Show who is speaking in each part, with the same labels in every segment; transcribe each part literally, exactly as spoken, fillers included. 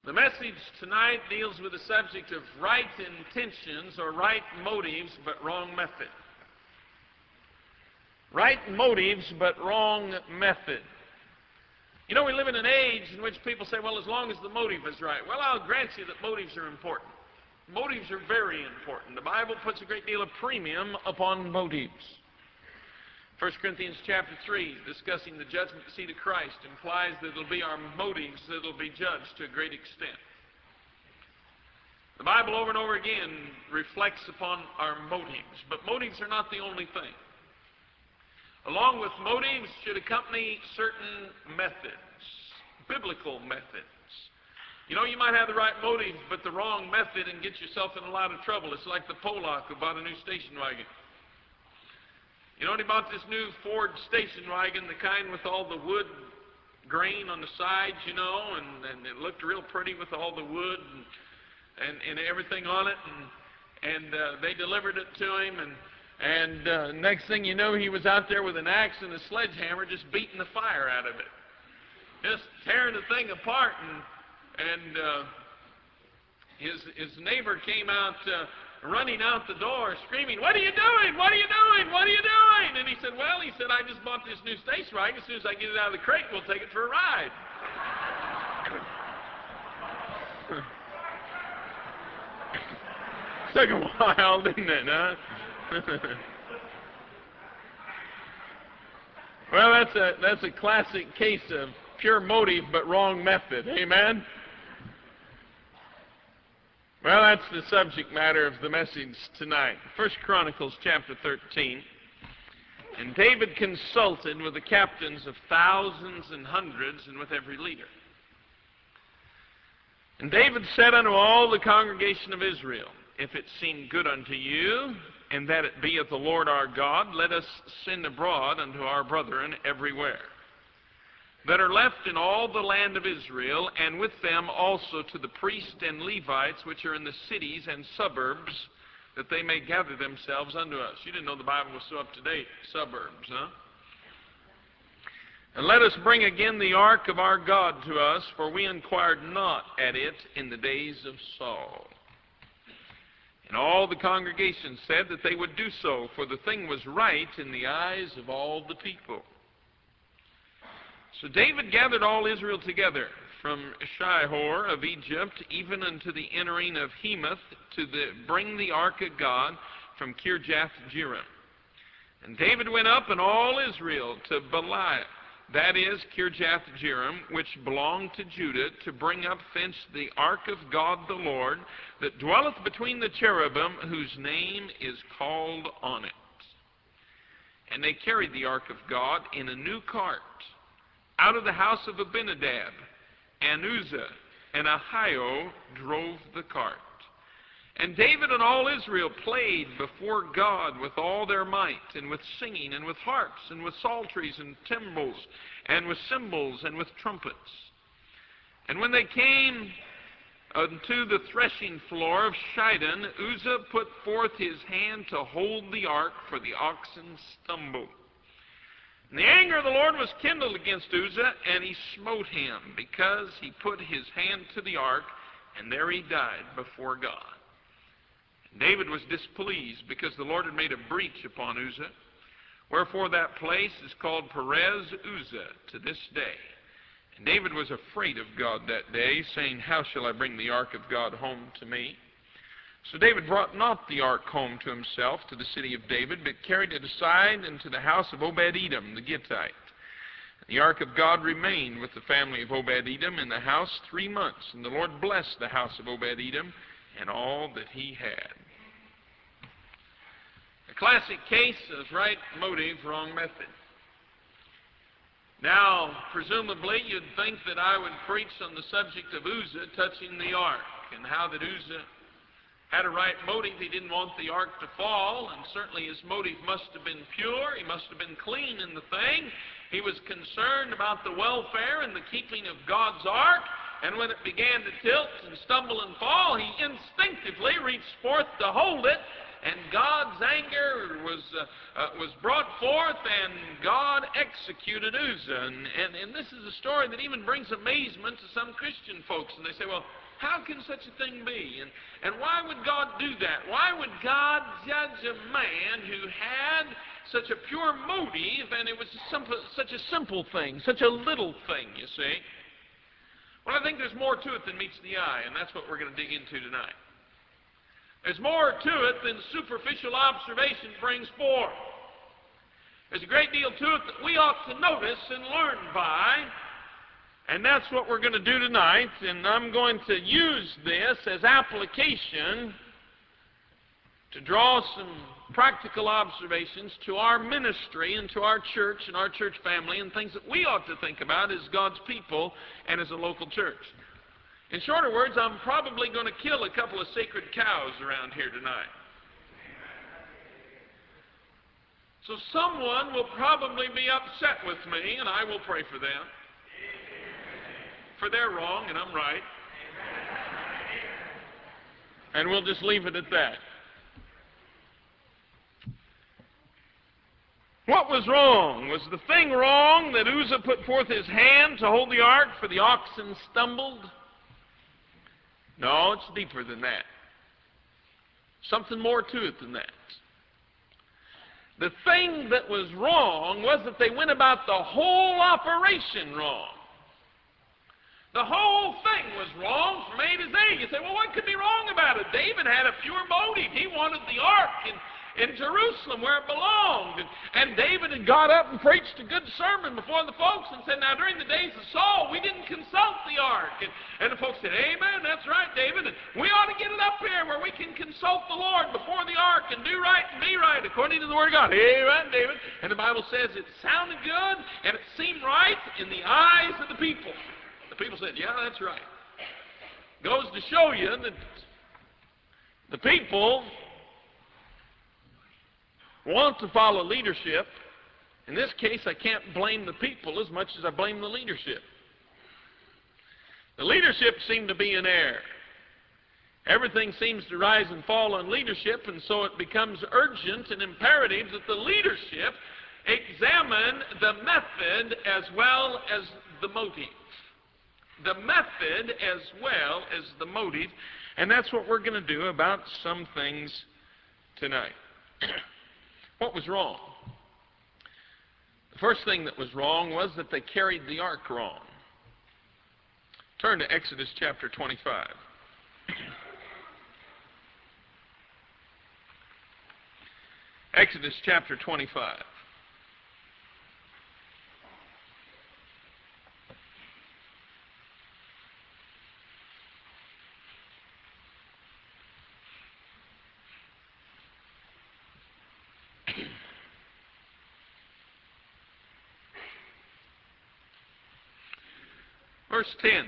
Speaker 1: The message tonight deals with the subject of right intentions or right motives but wrong method. Right motives but wrong method. You know, we live in an age in which people say, well, as long as the motive is right. Well, I'll grant you that motives are important. Motives are very important. The Bible puts a great deal of premium upon motives. First Corinthians chapter three, discussing the judgment seat of Christ, implies that it'll be our motives that will be judged to a great extent. The Bible over and over again reflects upon our motives, but motives are not the only thing. Along with motives should accompany certain methods, biblical methods. You know, you might have the right motive, but the wrong method and get yourself in a lot of trouble. It's like the Pollock who bought a new station wagon. You know, he bought this new Ford station wagon, the kind with all the wood grain on the sides, you know, and, and it looked real pretty with all the wood and and, and everything on it. And, and uh, they delivered it to him, and And uh, next thing you know, he was out there with an axe and a sledgehammer just beating the fire out of it. Just tearing the thing apart. And, and uh, his, his neighbor came out uh, running out the door screaming, "What are you doing? What are you doing? What are you doing?" And he said, well, he said, "I just bought this new station wagon. As soon as I get it out of the crate, we'll take it for a ride." Took a while, didn't it, huh? Well, that's a that's a classic case of pure motive but wrong method. Amen? Well, that's the subject matter of the message tonight. First Chronicles chapter thirteen. And David consulted with the captains of thousands and hundreds and with every leader. And David said unto all the congregation of Israel, "If it seem good unto you, and that it be of the Lord our God, let us send abroad unto our brethren everywhere that are left in all the land of Israel, and with them also to the priests and Levites which are in the cities and suburbs, that they may gather themselves unto us." You didn't know the Bible was so up to date. Suburbs, huh? "And let us bring again the ark of our God to us, for we inquired not at it in the days of Saul." And all the congregation said that they would do so, for the thing was right in the eyes of all the people. So David gathered all Israel together, from Shihor of Egypt, even unto the entering of Hemath, to the, bring the ark of God from Kirjath-jearim. And David went up, and all Israel, to Belial, that is, Kirjath-jearim, which belonged to Judah, to bring up thence the ark of God the Lord, that dwelleth between the cherubim, whose name is called on it. And they carried the ark of God in a new cart, out of the house of Abinadab, and Uzzah and Ahio drove the cart. And David and all Israel played before God with all their might, and with singing, and with harps, and with psalteries, and timbrels, and with cymbals, and with trumpets. And when they came unto the threshing floor of Shidon, Uzzah put forth his hand to hold the ark, for the oxen stumbled. And the anger of the Lord was kindled against Uzzah, and he smote him, because he put his hand to the ark, and there he died before God. David was displeased, because the Lord had made a breach upon Uzzah. Wherefore that place is called Perez Uzzah to this day. And David was afraid of God that day, saying, "How shall I bring the ark of God home to me?" So David brought not the ark home to himself, to the city of David, but carried it aside into the house of Obed-Edom the Gittite. The ark of God remained with the family of Obed-Edom in the house three months, and the Lord blessed the house of Obed-Edom and all that he had. A classic case of right motive, wrong method. Now, presumably, you'd think that I would preach on the subject of Uzzah touching the ark, and how that Uzzah had a right motive. He didn't want the ark to fall, and certainly his motive must have been pure. He must have been clean in the thing. He was concerned about the welfare and the keeping of God's ark, And when it began to tilt and stumble and fall, he instinctively reached forth to hold it, and God's anger was uh, uh, was brought forth, and God executed Uzzah. And, and, and this is a story that even brings amazement to some Christian folks. And they say, well, how can such a thing be? And, and why would God do that? Why would God judge a man who had such a pure motive, and it was a simple, such a simple thing, such a little thing, you see? Well, I think there's more to it than meets the eye, and that's what we're going to dig into tonight. There's more to it than superficial observation brings forth. There's a great deal to it that we ought to notice and learn by, and that's what we're going to do tonight. And I'm going to use this as application to draw some practical observations to our ministry and to our church and our church family and things that we ought to think about as God's people and as a local church. In shorter words, I'm probably going to kill a couple of sacred cows around here tonight. So someone will probably be upset with me, and I will pray for them. For they're wrong, and I'm right. And we'll just leave it at that. What was wrong? Was the thing wrong that Uzzah put forth his hand to hold the ark, for the oxen stumbled? No, it's deeper than that. Something more to it than that. The thing that was wrong was that they went about the whole operation wrong. The whole thing was wrong from A to Z. You say, well, what could be wrong about it? David had a pure motive. He wanted the ark in, in Jerusalem where it belonged. And, and David had got up and preached a good sermon before the folks and said, now during the days of Saul, we didn't consult the ark. And, and the folks said, amen, that's right, David. And we ought to get it up here where we can consult the Lord before the ark and do right and be right according to the Word of God. Amen, David. And the Bible says it sounded good and it seemed right in the eyes of the people. The people said, yeah, that's right. Goes to show you that the people want to follow leadership. In this case, I can't blame the people as much as I blame the leadership. The leadership seemed to be in error. Everything seems to rise and fall on leadership, and so it becomes urgent and imperative that the leadership examine the method as well as the motive. The method as well as the motive, and that's what we're going to do about some things tonight. What was wrong? The first thing that was wrong was that they carried the ark wrong. Turn to Exodus chapter twenty-five. Exodus chapter twenty-five. Verse ten.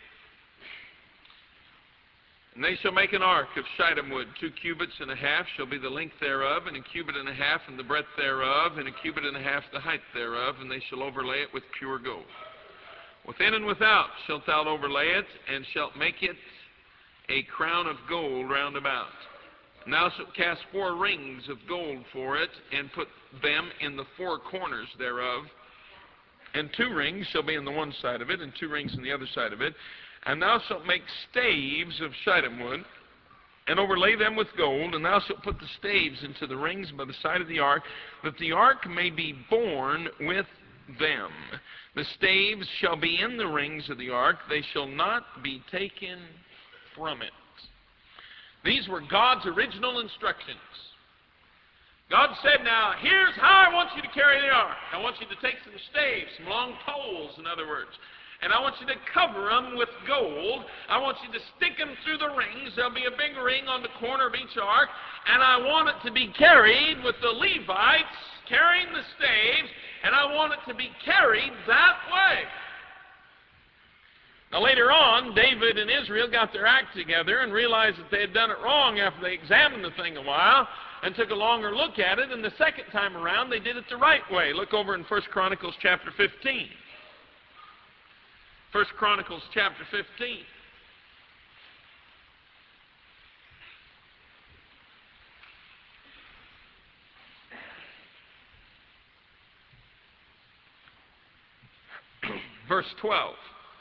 Speaker 1: And they shall make an ark of shittim wood. Two cubits and a half shall be the length thereof, and a cubit and a half in the breadth thereof, and a cubit and a half the height thereof, and they shall overlay it with pure gold. Within and without shalt thou overlay it, and shalt make it a crown of gold round about. And thou shalt cast four rings of gold for it, and put them in the four corners thereof. And two rings shall be on the one side of it, and two rings on the other side of it. And thou shalt make staves of shittim wood, and overlay them with gold, and thou shalt put the staves into the rings by the side of the ark, that the ark may be borne with them. The staves shall be in the rings of the ark, they shall not be taken from it. These were God's original instructions. God said, now, here's how I want you to carry the ark. I want you to take some staves, some long poles, in other words, and I want you to cover them with gold. I want you to stick them through the rings. There'll be a big ring on the corner of each ark, and I want it to be carried with the Levites carrying the staves, and I want it to be carried that way. Now later on, David and Israel got their act together and realized that they had done it wrong after they examined the thing a while and took a longer look at it, and the second time around they did it the right way. Look over in First Chronicles chapter fifteen. First Chronicles chapter fifteen. Verse twelve.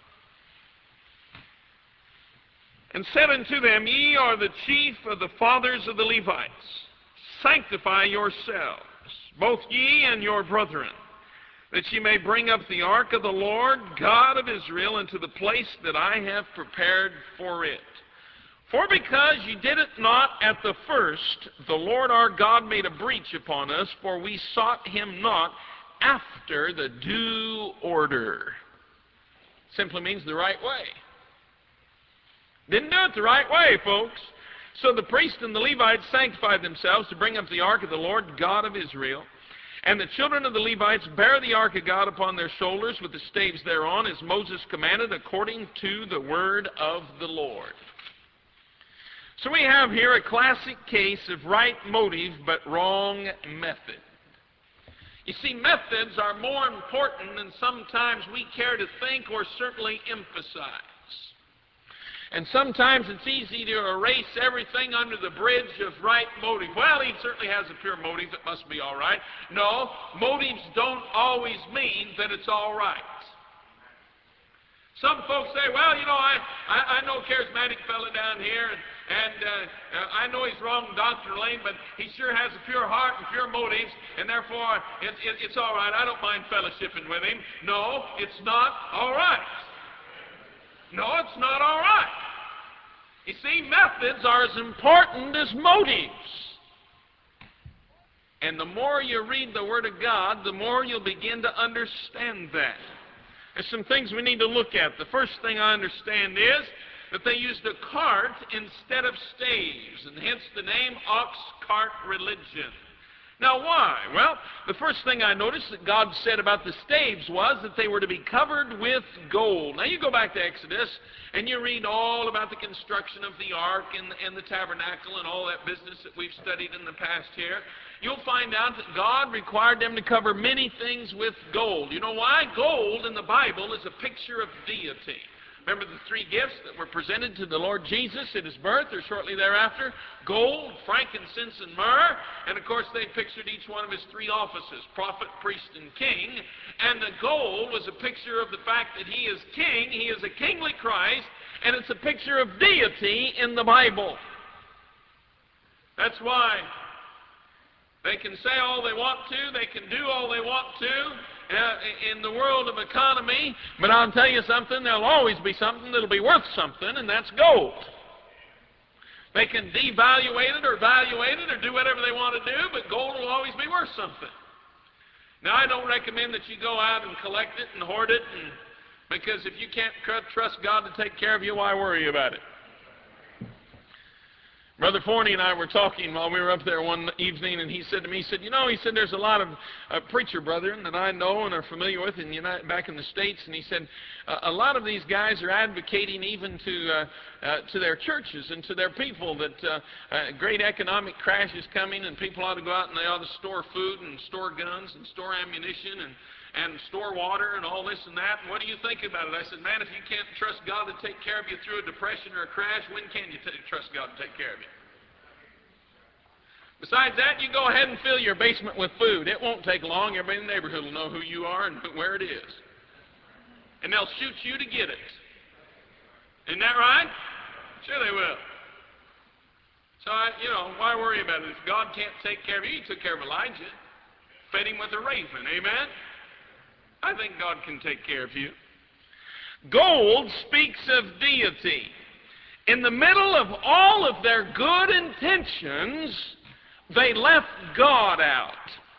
Speaker 1: And said unto them, Ye are the chief of the fathers of the Levites. Sanctify yourselves, both ye and your brethren, that ye may bring up the ark of the Lord God of Israel into the place that I have prepared for it. For because ye did it not at the first, the Lord our God made a breach upon us, for we sought him not after the due order. Simply means the right way. Didn't do it the right way, folks. So the priests and the Levites sanctified themselves to bring up the ark of the Lord God of Israel. And the children of the Levites bare the ark of God upon their shoulders with the staves thereon, as Moses commanded, according to the word of the Lord. So we have here a classic case of right motive but wrong method. You see, methods are more important than sometimes we care to think or certainly emphasize. And sometimes it's easy to erase everything under the bridge of right motive. Well, he certainly has a pure motive. It must be all right. No, motives don't always mean that it's all right. Some folks say, well, you know, I, I, I know a charismatic fella down here, and, and uh, I know he's wrong doctrinally, but he sure has a pure heart and pure motives, and therefore it, it, it's all right. I don't mind fellowshipping with him. No, it's not all right. No, it's not all right. You see, methods are as important as motives. And the more you read the Word of God, the more you'll begin to understand that. There's some things we need to look at. The first thing I understand is that they used a cart instead of staves, and hence the name ox cart religion. Now why? Well, the first thing I noticed that God said about the staves was that they were to be covered with gold. Now you go back to Exodus and you read all about the construction of the ark and, and the tabernacle and all that business that we've studied in the past here. You'll find out that God required them to cover many things with gold. You know why? Gold in the Bible is a picture of deity. Remember the three gifts that were presented to the Lord Jesus at his birth or shortly thereafter? Gold, frankincense, and myrrh. And of course they pictured each one of his three offices, prophet, priest, and king. And the gold was a picture of the fact that he is king, he is a kingly Christ, and it's a picture of deity in the Bible. That's why they can say all they want to, they can do all they want to, Uh, in the world of economy, but I'll tell you something, there'll always be something that'll be worth something, and that's gold. They can devaluate it or valuate it or do whatever they want to do, but gold will always be worth something. Now, I don't recommend that you go out and collect it and hoard it, and, because if you can't trust God to take care of you, why worry about it? Brother Forney and I were talking while we were up there one evening, and he said to me, he said, you know, he said, there's a lot of uh, preacher brethren that I know and are familiar with in the United, back in the States, and he said, uh, a lot of these guys are advocating even to uh, uh, to their churches and to their people that uh, a great economic crash is coming, and people ought to go out and they ought to store food and store guns and store ammunition and and store water and all this and that. And what do you think about it? I said, man, if you can't trust God to take care of you through a depression or a crash, when can you t- trust God to take care of you? Besides that, you go ahead and fill your basement with food. It won't take long. Everybody in the neighborhood will know who you are and where it is. And they'll shoot you to get it. Isn't that right? Sure they will. So, I, you know, why worry about it? If God can't take care of you, he took care of Elijah. Fed him with a raven. Amen? I think God can take care of you. Gold speaks of deity. In the middle of all of their good intentions, they left God out.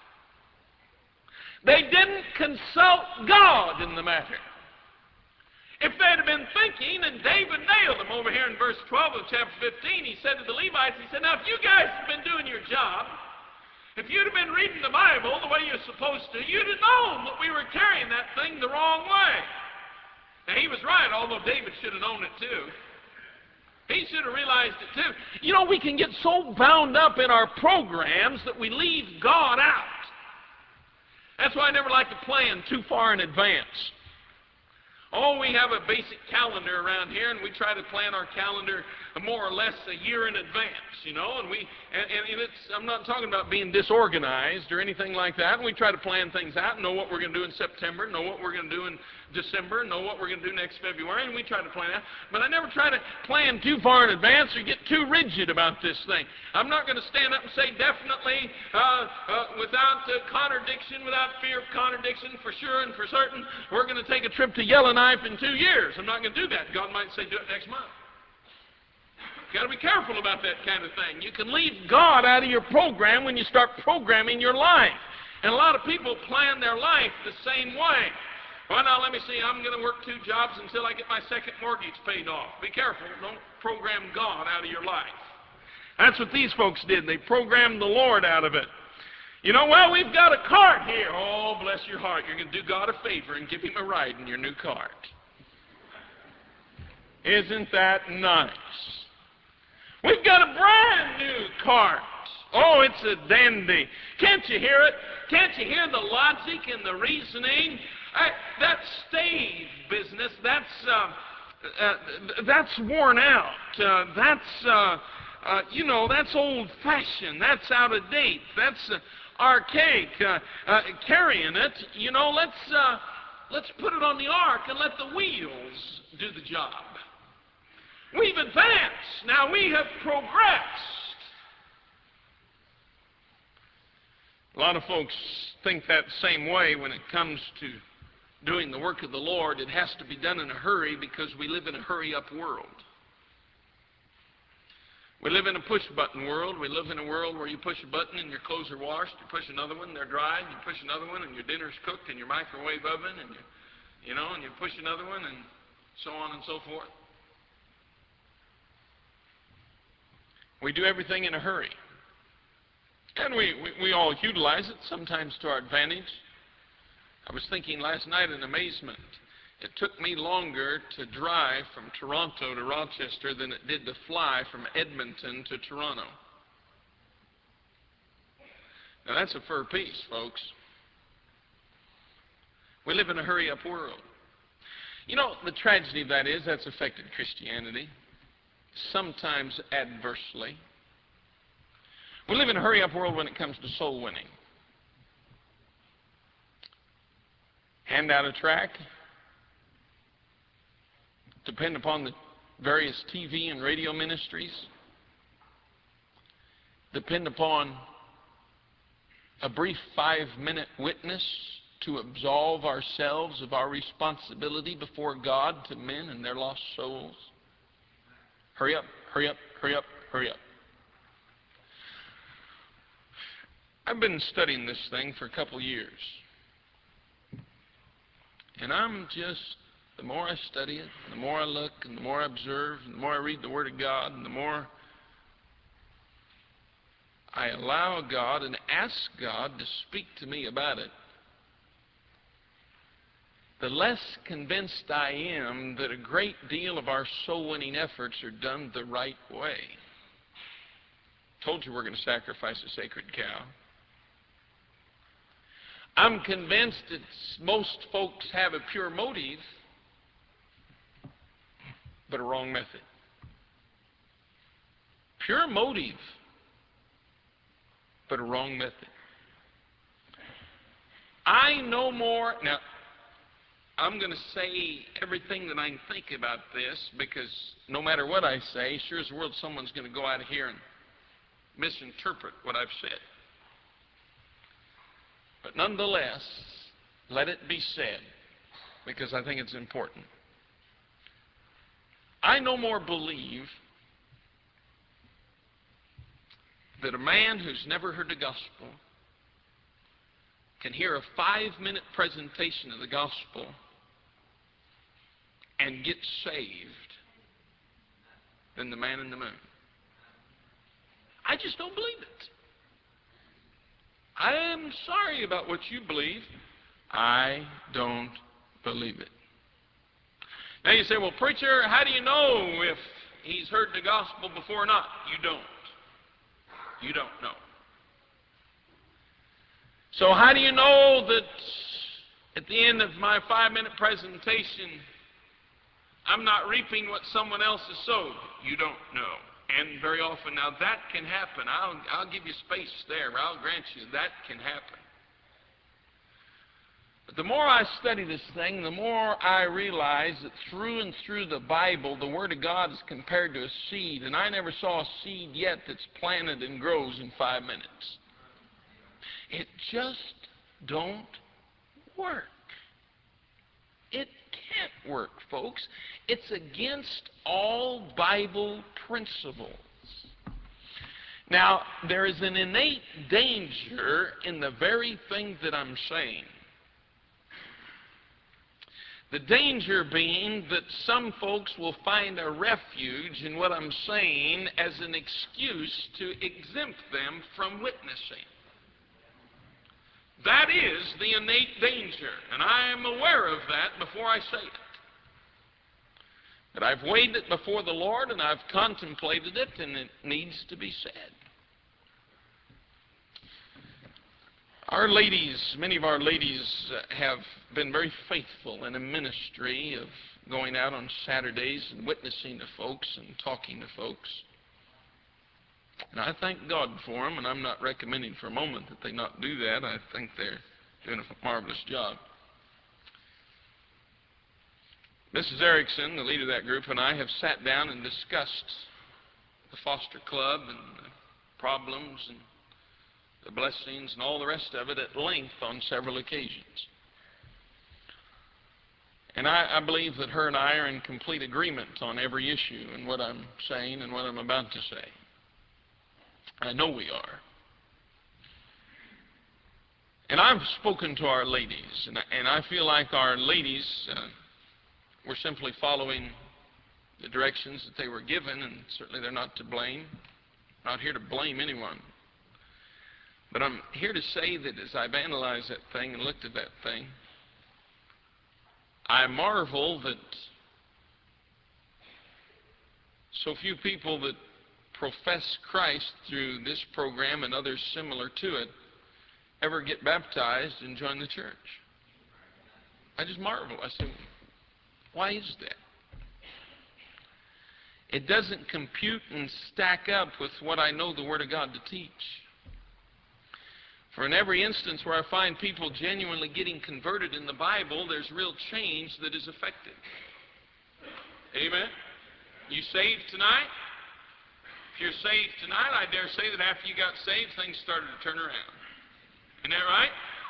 Speaker 1: They didn't consult God in the matter. If they'd have been thinking, and David nailed them over here in verse twelve of chapter fifteen, he said to the Levites, he said, now if you guys have been doing your job, if you'd have been reading the Bible the way you're supposed to, you'd have known that we were carrying that thing the wrong way. Now, he was right, although David should have known it too. He should have realized it too. You know, we can get so bound up in our programs that we leave God out. That's why I never like to plan too far in advance. Oh, we have a basic calendar around here, and we try to plan our calendar more or less a year in advance, you know, and we, and, and it's, I'm not talking about being disorganized or anything like that. We try to plan things out, know what we're going to do in September, know what we're going to do in December, know what we're going to do next February, and we try to plan out. But I never try to plan too far in advance or get too rigid about this thing. I'm not going to stand up and say definitely, uh, uh, without uh, contradiction, without fear of contradiction, for sure and for certain, we're going to take a trip to Yellowknife in two years. I'm not going to do that. God might say do it next month. You've got to be careful about that kind of thing. You can leave God out of your program when you start programming your life. And a lot of people plan their life the same way. Well, now let me see, I'm going to work two jobs until I get my second mortgage paid off. Be careful. Don't program God out of your life. That's what these folks did. They programmed the Lord out of it. You know, well, we've got a cart here. Oh, bless your heart. You're going to do God a favor and give him a ride in your new cart. Isn't that nice? We've got a brand new cart. Oh, it's a dandy. Can't you hear it? Can't you hear the logic and the reasoning? I, that stave business, that's, uh, uh, that's worn out. Uh, that's, uh, uh, you know, that's old-fashioned. That's out of date. That's uh, archaic. Uh, uh, carrying it, you know, let's, uh, let's put it on the ark and let the wheels do the job. We've advanced. Now we have progressed. A lot of folks think that same way when it comes to doing the work of the Lord. It has to be done in a hurry because we live in a hurry-up world. We live in a push-button world. We live in a world where you push a button and your clothes are washed. You push another one, they're dried. You push another one and your dinner's cooked in your microwave oven, and you, you know, and you push another one, and so on and so forth. We do everything in a hurry. And we, we, we all utilize it, sometimes to our advantage. I was thinking last night in amazement, it took me longer to drive from Toronto to Rochester than it did to fly from Edmonton to Toronto. Now that's a fur piece, folks. We live in a hurry-up world. You know, the tragedy of that is that's affected Christianity, sometimes adversely. We live in a hurry-up world when it comes to soul winning. Hand out a tract, depend upon the various T V and radio ministries, depend upon a brief five-minute witness to absolve ourselves of our responsibility before God to men and their lost souls. Hurry up, hurry up, hurry up, hurry up. I've been studying this thing for a couple years. And I'm just, the more I study it, the more I look, and the more I observe, and the more I read the Word of God, and the more I allow God and ask God to speak to me about it, the less convinced I am that a great deal of our soul-winning efforts are done the right way. Told you we're going to sacrifice a sacred cow. I'm convinced that most folks have a pure motive, but a wrong method. Pure motive, but a wrong method. I know more. Now, I'm going to say everything that I can think about this, because no matter what I say, sure as the world someone's going to go out of here and misinterpret what I've said. But nonetheless, let it be said, because I think it's important. I no more believe that a man who's never heard the gospel can hear a five-minute presentation of the gospel and get saved than the man in the moon. I just don't believe it. I am sorry about what you believe. I don't believe it. Now you say, well, preacher, how do you know if he's heard the gospel before or not? You don't. You don't know. So how do you know that at the end of my five-minute presentation I'm not reaping what someone else has sowed. You don't know. And very often, now that can happen. I'll, I'll give you space there. I'll grant you that can happen. But the more I study this thing, the more I realize that through and through the Bible, the Word of God is compared to a seed. And I never saw a seed yet that's planted and grows in five minutes. It just don't work. It can't work, folks. It's against all Bible principles. Now, there is an innate danger in the very thing that I'm saying. The danger being that some folks will find a refuge in what I'm saying as an excuse to exempt them from witnessing. That is the innate danger, and I am aware of that before I say it. But I've weighed it before the Lord, and I've contemplated it, and it needs to be said. Our ladies, many of our ladies uh, have been very faithful in a ministry of going out on Saturdays and witnessing to folks and talking to folks. And I thank God for them, and I'm not recommending for a moment that they not do that. I think they're doing a marvelous job. Missus Erickson, the leader of that group, and I have sat down and discussed the foster club and the problems and the blessings and all the rest of it at length on several occasions. And I, I believe that her and I are in complete agreement on every issue and what I'm saying and what I'm about to say. I know we are. And I've spoken to our ladies, and I, and I feel like our ladies uh, were simply following the directions that they were given, and certainly they're not to blame. I'm not here to blame anyone. But I'm here to say that as I've analyzed that thing and looked at that thing, I marvel that so few people that profess Christ through this program and others similar to it ever get baptized and join the church. I just marvel. I say, why is that? It doesn't compute and stack up with what I know the Word of God to teach. For in every instance where I find people genuinely getting converted in the Bible, there's real change that is effective. Amen? You saved tonight? If you're saved tonight, I dare say that after you got saved, things started to turn around. Isn't that right?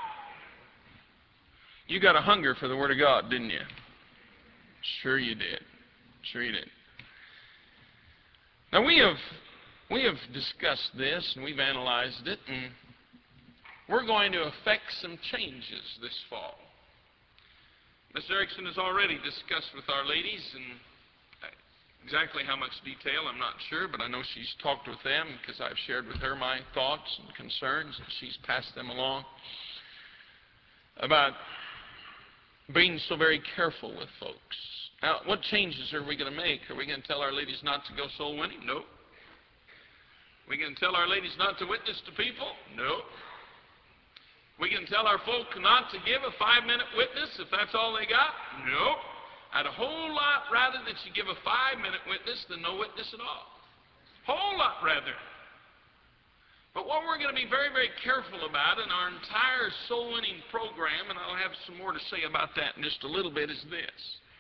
Speaker 1: You got a hunger for the Word of God, didn't you? Sure you did. Sure you did. Now we have we have discussed this and we've analyzed it, and we're going to effect some changes this fall. Miss Erickson has already discussed with our ladies, and exactly how much detail I'm not sure, but I know she's talked with them because I've shared with her my thoughts and concerns, and she's passed them along about being so very careful with folks. Now, what changes are we going to make? Are we going to tell our ladies not to go soul winning? No. Are we going to tell our ladies not to witness to people? No. We can tell our folk not to give a five-minute witness if that's all they got? No. I'd a whole lot rather that you give a five-minute witness than no witness at all. Whole lot rather. But what we're going to be very, very careful about in our entire soul-winning program, and I'll have some more to say about that in just a little bit, is this.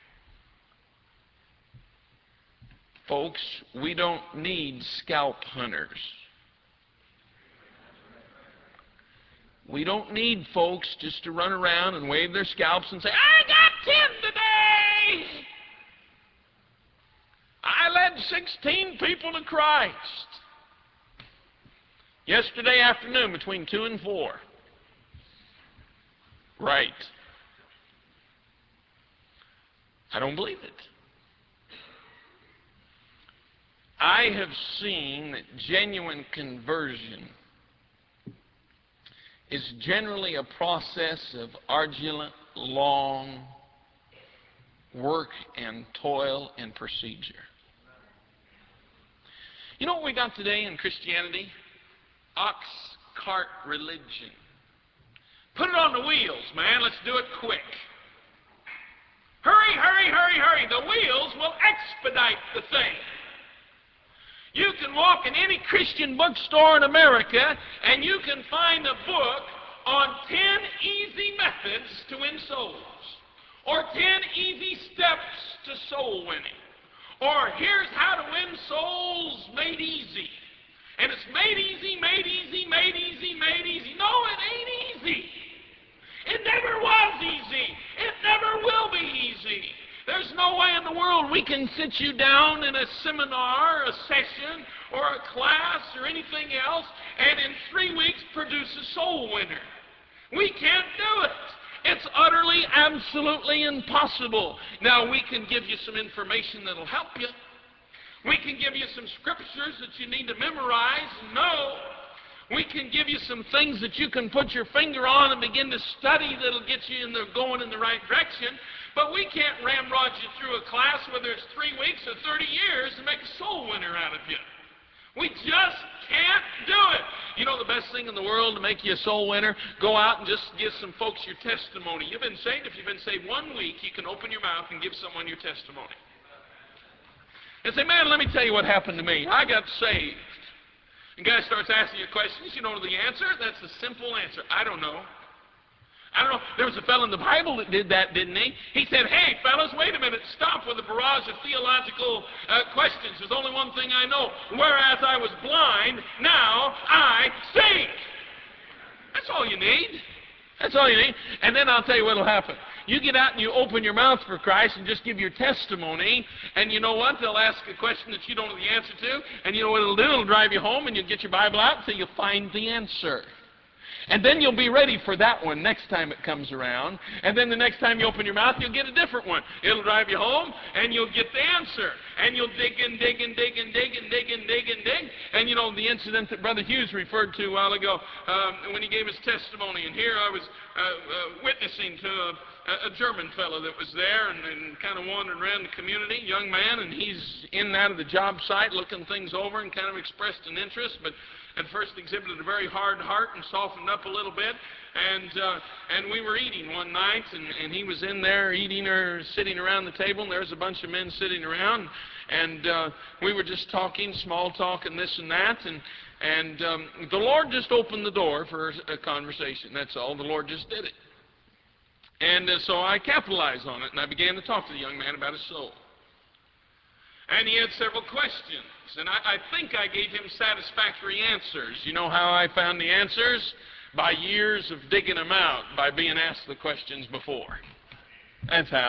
Speaker 1: Folks, we don't need scalp hunters. We don't need folks just to run around and wave their scalps and say, I got ten today! I led sixteen people to Christ yesterday afternoon between two and four. Right. I don't believe it. I have seen that genuine conversion is generally a process of arduous, long work and toil and procedure. You know what we got today in Christianity? Ox cart religion. Put it on the wheels, man. Let's do it quick. Hurry, hurry, hurry, hurry. The wheels will expedite the thing. You can walk in any Christian bookstore in America and you can find a book on ten easy methods to win souls. Or ten easy steps to soul winning. Or here's how to win souls made easy. And it's made easy, made easy, made easy, made easy. No, it ain't easy. It never was easy. It never will be easy. There's no way in the world we can sit you down in a seminar, a session, or a class, or anything else, and in three weeks produce a soul winner. We can't do it. It's utterly, absolutely impossible. Now, we can give you some information that'll help you. We can give you some scriptures that you need to memorize and know. We can give you some things that you can put your finger on and begin to study that'll get you in the, going in the right direction. But we can't ramrod you through a class, whether it's three weeks or thirty years, and make a soul winner out of you. We just can't do it. You know the best thing in the world to make you a soul winner? Go out and just give some folks your testimony. You've been saved. If you've been saved one week, you can open your mouth and give someone your testimony. And say, man, let me tell you what happened to me. I got saved. And the guy starts asking you questions. You know the answer? That's a simple answer. I don't know. I don't know. There was a fellow in the Bible that did that, didn't he? He said, hey, fellas, wait a minute. Stop with the barrage of theological uh, questions. There's only one thing I know. Whereas I was blind, now I see. That's all you need. That's all you need. And then I'll tell you what will happen. You get out and you open your mouth for Christ and just give your testimony, and you know what? They'll ask a question that you don't know the answer to, and you know what it'll do? It'll drive you home, and you'll get your Bible out until you find the answer. And then you'll be ready for that one next time it comes around. And then the next time you open your mouth, you'll get a different one. It'll drive you home, and you'll get the answer. And you'll dig and dig and dig and dig and dig and dig and dig. And you know the incident that Brother Hughes referred to a while ago um, when he gave his testimony. And here I was uh, uh, witnessing to a, a German fellow that was there and, and kind of wandering around the community, young man, and he's in and out of the job site looking things over and kind of expressed an interest, but at first exhibited a very hard heart and softened up a little bit. And uh, and we were eating one night, and, and he was in there eating or sitting around the table, and there was a bunch of men sitting around. And uh, we were just talking, small talk and this and that. And, and um, the Lord just opened the door for a conversation. That's all. The Lord just did it. And uh, so I capitalized on it, and I began to talk to the young man about his soul. And he had several questions, and I, I think I gave him satisfactory answers. You know how I found the answers? By years of digging them out, by being asked the questions before. That's how.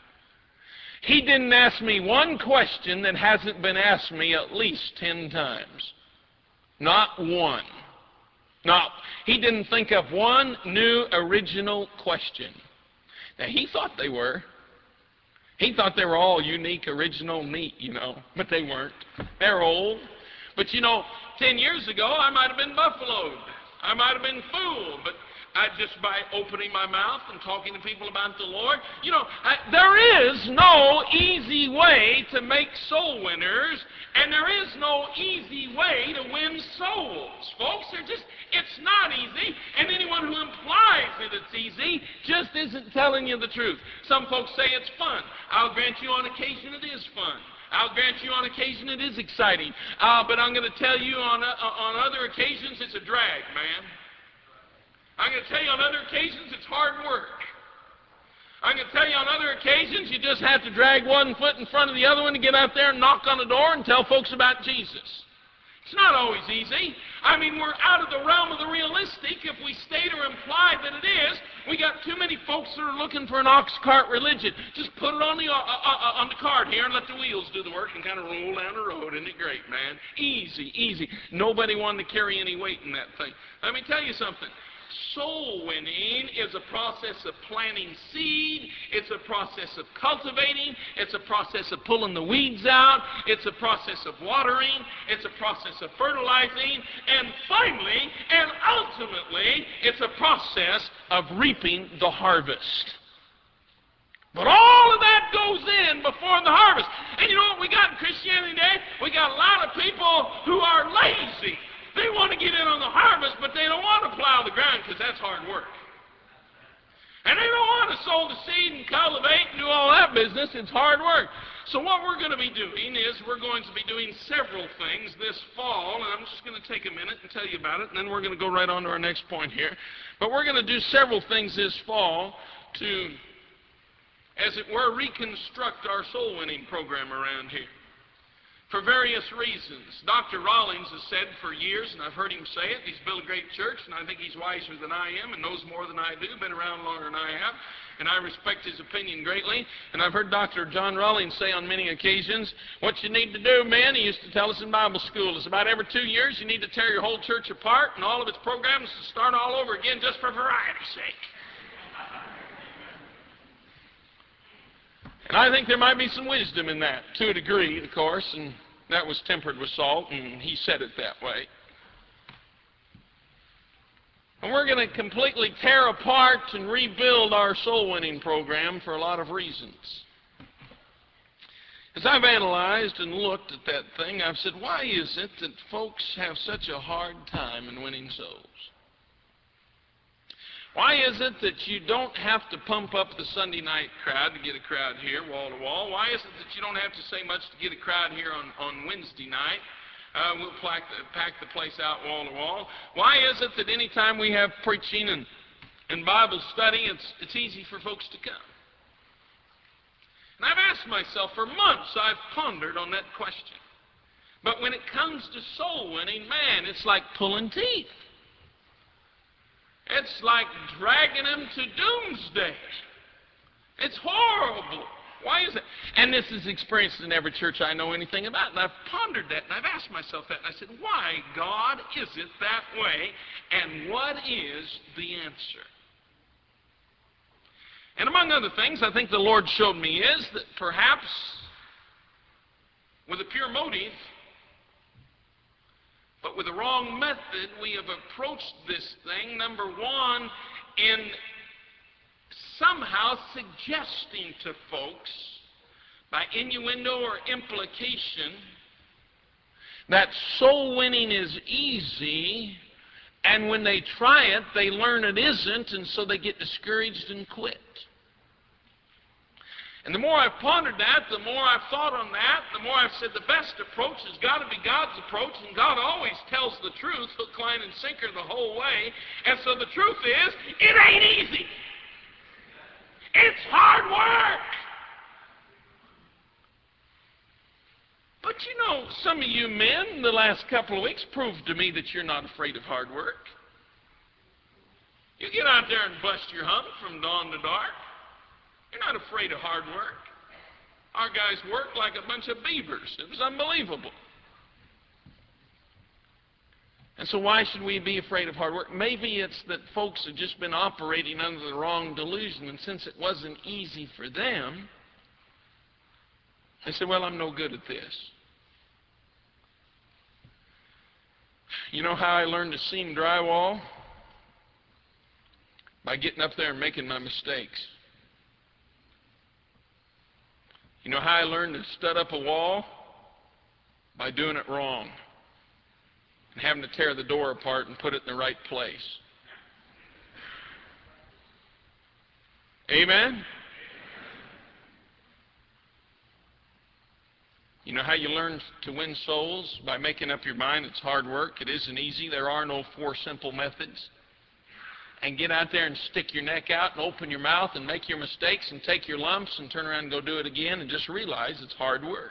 Speaker 1: He didn't ask me one question that hasn't been asked me at least ten times. Not one. Not. He didn't think of one new original question. Now, he thought they were. He thought they were all unique, original, neat, you know, but they weren't. They're old. But, you know, ten years ago, I might have been buffaloed. I might have been fooled, but I just by opening my mouth and talking to people about the Lord, you know, I, there is no easy way to make soul winners, and there is no easy way to win souls, folks. They're just, it's not easy, and anyone who implies that it's easy just isn't telling you the truth. Some folks say it's fun. I'll grant you on occasion it is fun. I'll grant you on occasion it is exciting. Uh, but I'm going to tell you on, uh, on other occasions it's a drag, man. I'm going to tell you on other occasions it's hard work. I'm going to tell you on other occasions you just have to drag one foot in front of the other one to get out there and knock on the door and tell folks about Jesus. It's not always easy. I mean, we're out of the realm of the realistic if we state or imply that it is. We got too many folks that are looking for an ox cart religion. Just put it on the, uh, uh, on the cart here and let the wheels do the work and kind of roll down the road. Isn't it great, man? Easy, easy. Nobody wanted to carry any weight in that thing. Let me tell you something. Soul winning is a process of planting seed. It's a process of cultivating. It's a process of pulling the weeds out. It's a process of watering. It's a process of fertilizing. And finally, and ultimately, it's a process of reaping the harvest. But all of that goes in before the harvest. And you know what we got in Christianity today? We got a lot of people who are lazy. They want to get in on the harvest, but they don't want to plow the ground because that's hard work. And they don't want to sow the seed and cultivate and do all that business. It's hard work. So what we're going to be doing is we're going to be doing several things this fall, and I'm just going to take a minute and tell you about it, and then we're going to go right on to our next point here. But we're going to do several things this fall to, as it were, reconstruct our soul-winning program around here. For various reasons. Doctor Rollins has said for years, and I've heard him say it, he's built a great church, and I think he's wiser than I am and knows more than I do, been around longer than I have, and I respect his opinion greatly. And I've heard Doctor John Rollins say on many occasions, what you need to do, man, he used to tell us in Bible school, is about every two years you need to tear your whole church apart and all of its programs to start all over again just for variety's sake. And I think there might be some wisdom in that, to a degree, of course, and that was tempered with salt, and he said it that way. And we're going to completely tear apart and rebuild our soul-winning program for a lot of reasons. As I've analyzed and looked at that thing, I've said, why is it that folks have such a hard time in winning souls? Why is it that you don't have to pump up the Sunday night crowd to get a crowd here, wall to wall? Why is it that you don't have to say much to get a crowd here on, on Wednesday night? Uh, we'll pack the, pack the place out wall to wall. Why is it that any time we have preaching and, and Bible study, it's, it's easy for folks to come? And I've asked myself, for months I've pondered on that question. But when it comes to soul winning, man, it's like pulling teeth. It's like dragging them to doomsday. It's horrible. Why is it? And this is experienced in every church I know anything about. And I've pondered that, and I've asked myself that. And I said, why, God, is it that way? And what is the answer? And among other things, I think the Lord showed me is that perhaps with a pure motive, but with the wrong method, we have approached this thing, number one, in somehow suggesting to folks, by innuendo or implication, that soul winning is easy, and when they try it, they learn it isn't, and so they get discouraged and quit. And the more I've pondered that, the more I've thought on that, the more I've said the best approach has got to be God's approach, and God always tells the truth, hook, line, and sinker the whole way. And so the truth is, it ain't easy. It's hard work. But you know, some of you men, the last couple of weeks, proved to me that you're not afraid of hard work. You get out there and bust your hump from dawn to dark. You're not afraid of hard work. Our guys worked like a bunch of beavers. It was unbelievable. And so why should we be afraid of hard work? Maybe it's that folks have just been operating under the wrong delusion, and since it wasn't easy for them, they said, well, I'm no good at this. You know how I learned to seam drywall? By getting up there and making my mistakes. You know how I learned to stud up a wall? By doing it wrong. And having to tear the door apart and put it in the right place. Amen? You know how you learn to win souls? By making up your mind. It's hard work. It isn't easy. There are no four simple methods. And get out there and stick your neck out and open your mouth and make your mistakes and take your lumps and turn around and go do it again and just realize it's hard work.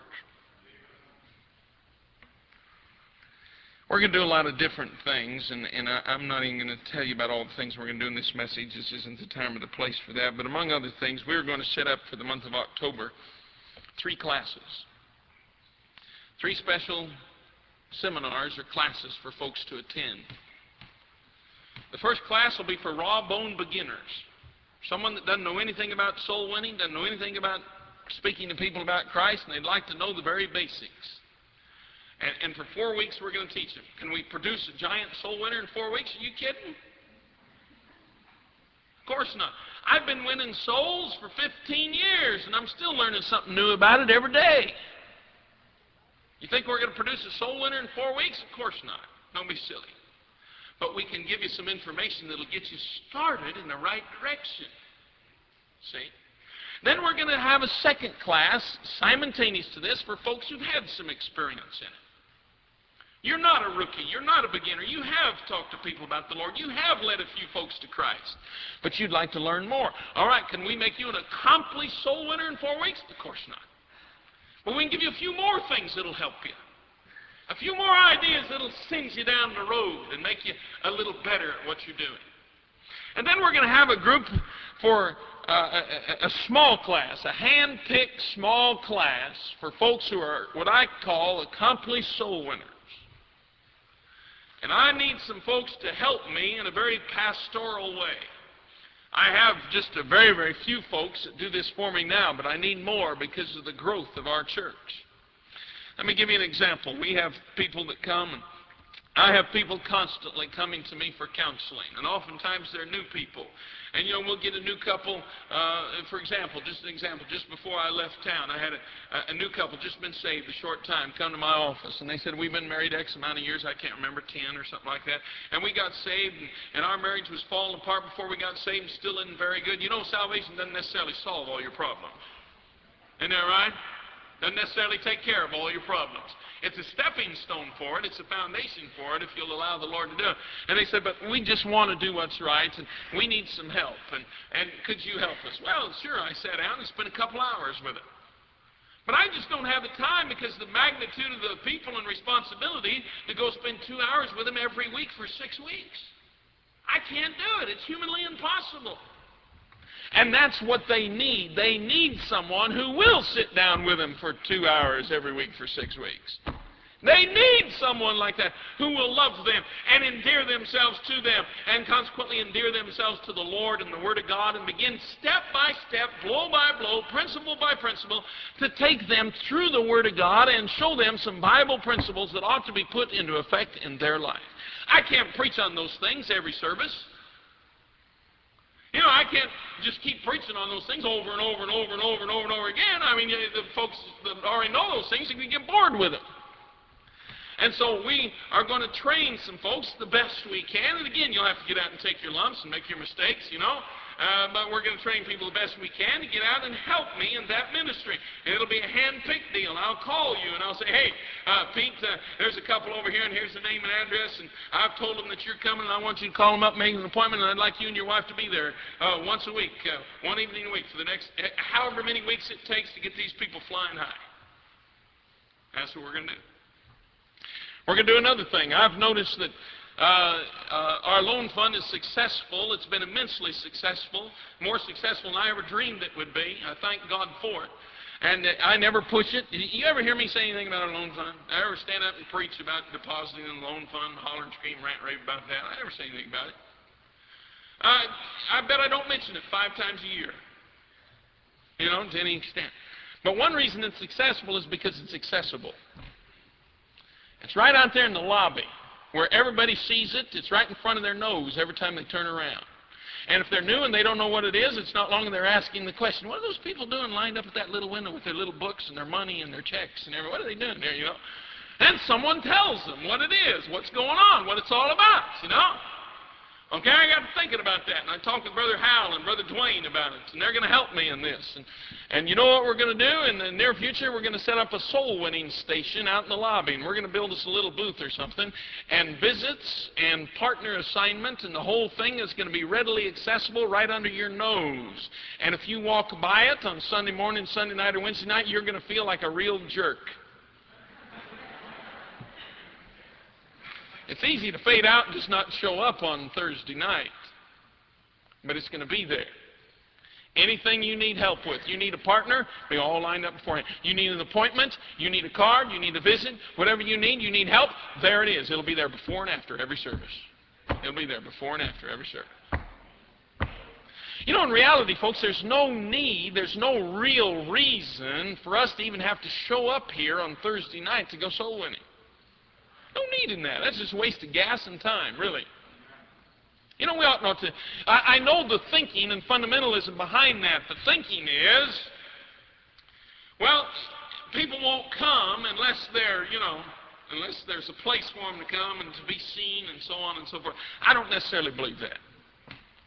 Speaker 1: We're going to do a lot of different things, and, and I, I'm not even going to tell you about all the things we're going to do in this message. This isn't the time or the place for that. But among other things, we're going to set up for the month of October three classes. Three special seminars or classes for folks to attend. The first class will be for raw-boned beginners. Someone that doesn't know anything about soul winning, doesn't know anything about speaking to people about Christ, and they'd like to know the very basics. And, and for four weeks, we're going to teach them. Can we produce a giant soul winner in four weeks? Are you kidding? Of course not. I've been winning souls for fifteen years, and I'm still learning something new about it every day. You think we're going to produce a soul winner in four weeks? Of course not. Don't be silly. But we can give you some information that will get you started in the right direction. See? Then we're going to have a second class, simultaneous to this, for folks who've had some experience in it. You're not a rookie. You're not a beginner. You have talked to people about the Lord. You have led a few folks to Christ. But you'd like to learn more. All right, can we make you an accomplished soul winner in four weeks? Of course not. But we can give you a few more things that'll help you. A few more ideas that'll send you down the road and make you a little better at what you're doing. And then we're going to have a group for uh, a, a small class, a hand-picked small class for folks who are what I call accomplished soul winners. And I need some folks to help me in a very pastoral way. I have just a very, very few folks that do this for me now, but I need more because of the growth of our church. Let me give you an example. We have people that come, and I have people constantly coming to me for counseling, and oftentimes they're new people. And, you know, we'll get a new couple, uh, for example, just an example, just before I left town, I had a, a new couple, just been saved a short time, come to my office, and they said, we've been married X amount of years, I can't remember, ten or something like that, and we got saved, and, and our marriage was falling apart before we got saved, and still isn't very good. You know, salvation doesn't necessarily solve all your problems. Isn't that right? Doesn't necessarily take care of all your problems. It's a stepping stone for it. It's a foundation for it if you'll allow the Lord to do it. And they said, but we just want to do what's right, and we need some help. And, and could you help us? Well, sure, I sat down and spent a couple hours with it. But I just don't have the time because the magnitude of the people and responsibility to go spend two hours with them every week for six weeks. I can't do it. It's humanly impossible. And that's what they need. They need someone who will sit down with them for two hours every week for six weeks. They need someone like that who will love them and endear themselves to them and consequently endear themselves to the Lord and the Word of God and begin step by step, blow by blow, principle by principle to take them through the Word of God and show them some Bible principles that ought to be put into effect in their life. I can't preach on those things every service. You know, I can't just keep preaching on those things over and over and over and over and over and over again. I mean, the folks that already know those things, you can get bored with them. And so we are going to train some folks the best we can. And again, you'll have to get out and take your lumps and make your mistakes, you know. Uh, but we're going to train people the best we can to get out and help me in that ministry. And it'll be a hand-picked deal. I'll call you and I'll say, hey, uh, Pete, uh, there's a couple over here and here's the name and address. And I've told them that you're coming and I want you to call them up, make an appointment, and I'd like you and your wife to be there uh, once a week, uh, one evening a week for the next, uh, however many weeks it takes to get these people flying high. That's what we're going to do. We're going to do another thing. I've noticed that uh, uh, our loan fund is successful. It's been immensely successful, more successful than I ever dreamed it would be. I thank God for it. And uh, I never push it. You ever hear me say anything about a loan fund? I ever stand up and preach about depositing in the loan fund, holler and scream, rant, rave about that? I never say anything about it. Uh, I bet I don't mention it five times a year, you know, to any extent. But one reason it's successful is because it's accessible. It's right out there in the lobby where everybody sees it. It's right in front of their nose every time they turn around. And if they're new and they don't know what it is, it's not long they're asking the question, what are those people doing lined up at that little window with their little books and their money and their checks and everything? What are they doing there, you know? And someone tells them what it is, what's going on, what it's all about, you know? Okay, I got to thinking about that, and I talked with Brother Hal and Brother Dwayne about it, and they're going to help me in this. And, and you know what we're going to do? In the near future, we're going to set up a soul-winning station out in the lobby, and we're going to build us a little booth or something, and visits and partner assignment, and the whole thing is going to be readily accessible right under your nose. And if you walk by it on Sunday morning, Sunday night, or Wednesday night, you're going to feel like a real jerk. It's easy to fade out and just not show up on Thursday night, but it's going to be there. Anything you need help with, you need a partner, be all lined up beforehand. You need an appointment, you need a card, you need a visit, whatever you need, you need help, there it is. It'll be there before and after every service. It'll be there before and after every service. You know, in reality, folks, there's no need, there's no real reason for us to even have to show up here on Thursday night to go soul winning. No need in that. That's just a waste of gas and time, really. You know, we ought not to. I, I know the thinking and fundamentalism behind that. The thinking is, well, people won't come unless they're, you know, unless there's a place for them to come and to be seen and so on and so forth. I don't necessarily believe that.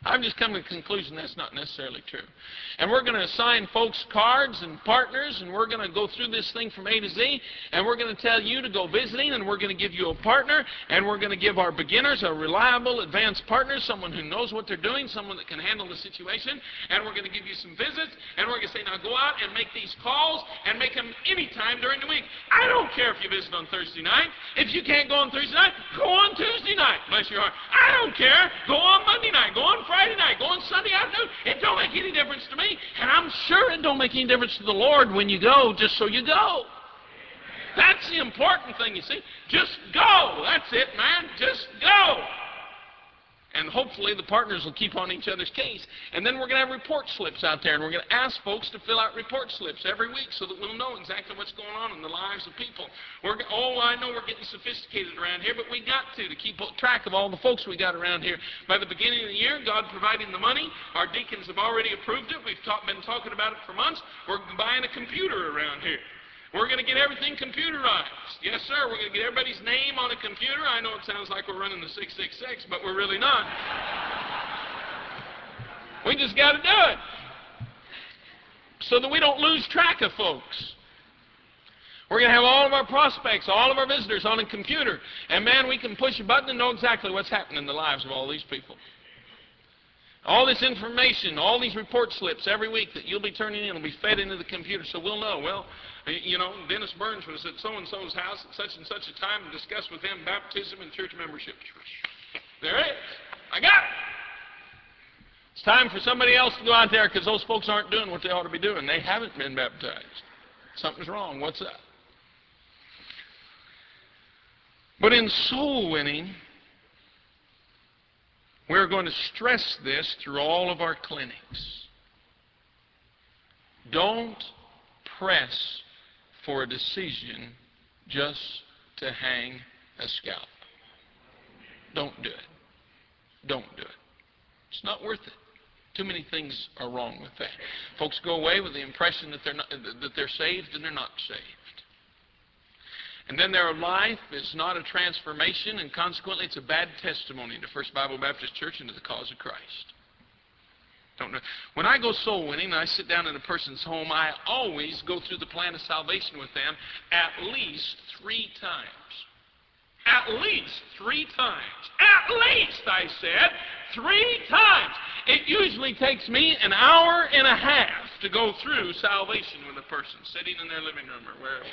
Speaker 1: I've just come to the conclusion that's not necessarily true. And we're going to assign folks cards and partners, and we're going to go through this thing from A to Z, and we're going to tell you to go visiting, and we're going to give you a partner, and we're going to give our beginners a reliable, advanced partner, someone who knows what they're doing, someone that can handle the situation, and we're going to give you some visits, and we're going to say, now go out and make these calls, and make them any time during the week. I don't care if you visit on Thursday night. If you can't go on Thursday night, go on Tuesday night. Bless your heart. I don't care. Go on Monday night. Go on Friday night. Go on Sunday afternoon. It don't make any difference to me. And I'm sure it don't make any difference to the Lord when you go, just so you go. That's the important thing, you see. Just go. That's it, man. Just go. And hopefully the partners will keep on each other's case. And then we're going to have report slips out there, and we're going to ask folks to fill out report slips every week so that we'll know exactly what's going on in the lives of people. We're, oh, I know we're getting sophisticated around here, but we got to, to keep track of all the folks we got around here. By the beginning of the year, God providing the money. Our deacons have already approved it. We've talk, been talking about it for months. We're buying a computer around here. We're going to get everything computerized. Yes, sir. We're going to get everybody's name on a computer. I know it sounds like we're running the six six six, but we're really not. We just got to do it so that we don't lose track of folks. We're going to have all of our prospects, all of our visitors on a computer. And, man, we can push a button and know exactly what's happening in the lives of all these people. All this information, all these report slips every week that you'll be turning in will be fed into the computer, so we'll know. Well, you know, Dennis Burns was at so-and-so's house at such and such a time and discussed with them baptism and church membership. There it is. I got it. It's time for somebody else to go out there because those folks aren't doing what they ought to be doing. They haven't been baptized. Something's wrong. What's up? But in soul winning, we're going to stress this through all of our clinics. Don't press for a decision just to hang a scalp. Don't do it. Don't do it. It's not worth it. Too many things are wrong with that. Folks go away with the impression that they're not, that they're saved, and they're not saved. And then their life is not a transformation, and consequently it's a bad testimony to First Bible Baptist Church and to the cause of Christ. Don't know. When I go soul winning and I sit down in a person's home, I always go through the plan of salvation with them at least three times. At least three times. At least, I said, three times. It usually takes me an hour and a half to go through salvation with a person sitting in their living room or wherever.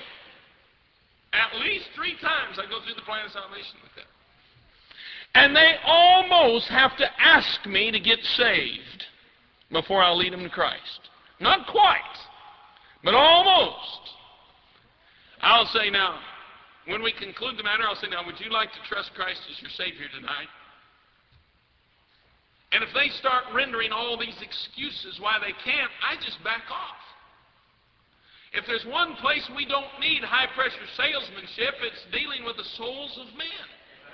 Speaker 1: At least three times I go through the plan of salvation with them. And they almost have to ask me to get saved before I'll lead them to Christ. Not quite, but almost. I'll say now, when we conclude the matter, I'll say, now, would you like to trust Christ as your Savior tonight? And if they start rendering all these excuses why they can't, I just back off. If there's one place we don't need high-pressure salesmanship, it's dealing with the souls of men.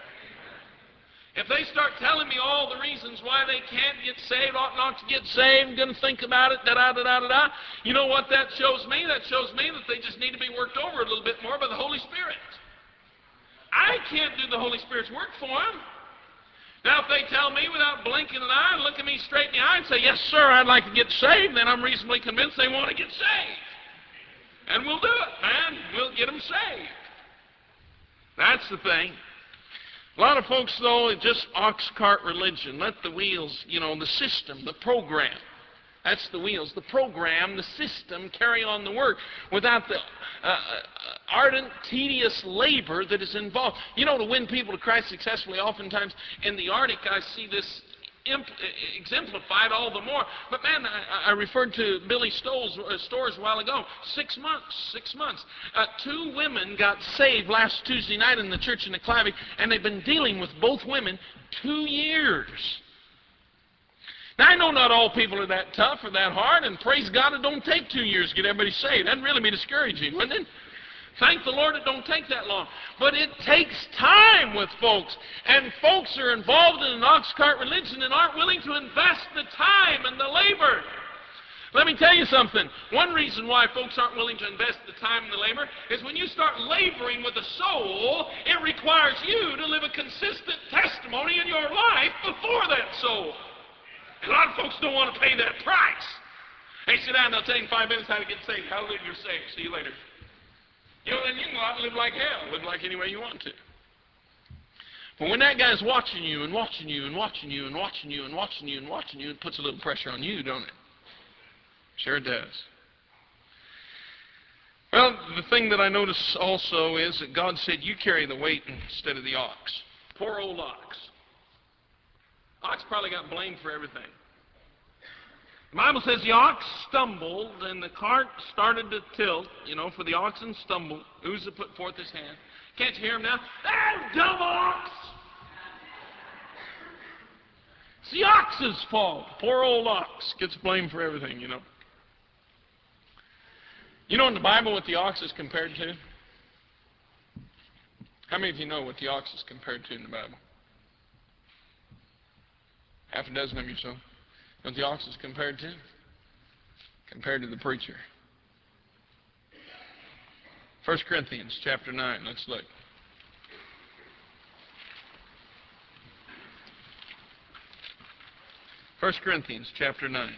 Speaker 1: If they start telling me all the reasons why they can't get saved, ought not to get saved, going to think about it, da-da-da-da-da-da, you know what that shows me? That shows me that they just need to be worked over a little bit more by the Holy Spirit. I can't do the Holy Spirit's work for them. Now, if they tell me without blinking an eye, look at me straight in the eye and say, yes, sir, I'd like to get saved, then I'm reasonably convinced they want to get saved. And we'll do it, man. We'll get them saved. That's the thing. A lot of folks, though, it's just ox cart religion. Let the wheels, you know, the system, the program. That's the wheels. The program, the system, carry on the work without the uh, ardent, tedious labor that is involved. You know, to win people to Christ successfully, oftentimes in the Arctic, I see this imp- exemplified all the more. But man, I, I referred to Billy Stoll's uh, stores a while ago. Six months, six months. Uh, two women got saved last Tuesday night in the church in Aklavik, and they've been dealing with both women two years. Now, I know not all people are that tough or that hard, and praise God it don't take two years to get everybody saved. That'd really be discouraging, wouldn't it? Thank the Lord it don't take that long. But it takes time with folks. And folks are involved in an ox cart religion and aren't willing to invest the time and the labor. Let me tell you something. One reason why folks aren't willing to invest the time and the labor is when you start laboring with a soul, it requires you to live a consistent testimony in your life before that soul. And a lot of folks don't want to pay that price. Hey, sit down, they'll tell you in five minutes how to get saved. Hallelujah, you're saved. See you later. You know, then you can go out and live like hell, live like any way you want to. But when that guy's watching you and watching you and watching you and watching you and watching you and watching you, it puts a little pressure on you, don't it? Sure it does. Well, the thing that I notice also is that God said, you carry the weight instead of the ox. Poor old ox. Ox probably got blamed for everything. The Bible says the ox stumbled and the cart started to tilt, you know, for the oxen stumbled. Uzzah put forth his hand. Can't you hear him now? Ah, dumb ox! It's the ox's fault. Poor old ox gets blamed for everything, you know. You know in the Bible what the ox is compared to? How many of you know what the ox is compared to in the Bible? Half a dozen of you so. You know what the ox is compared to? Compared to the preacher. First Corinthians chapter nine. Let's look. First Corinthians chapter nine.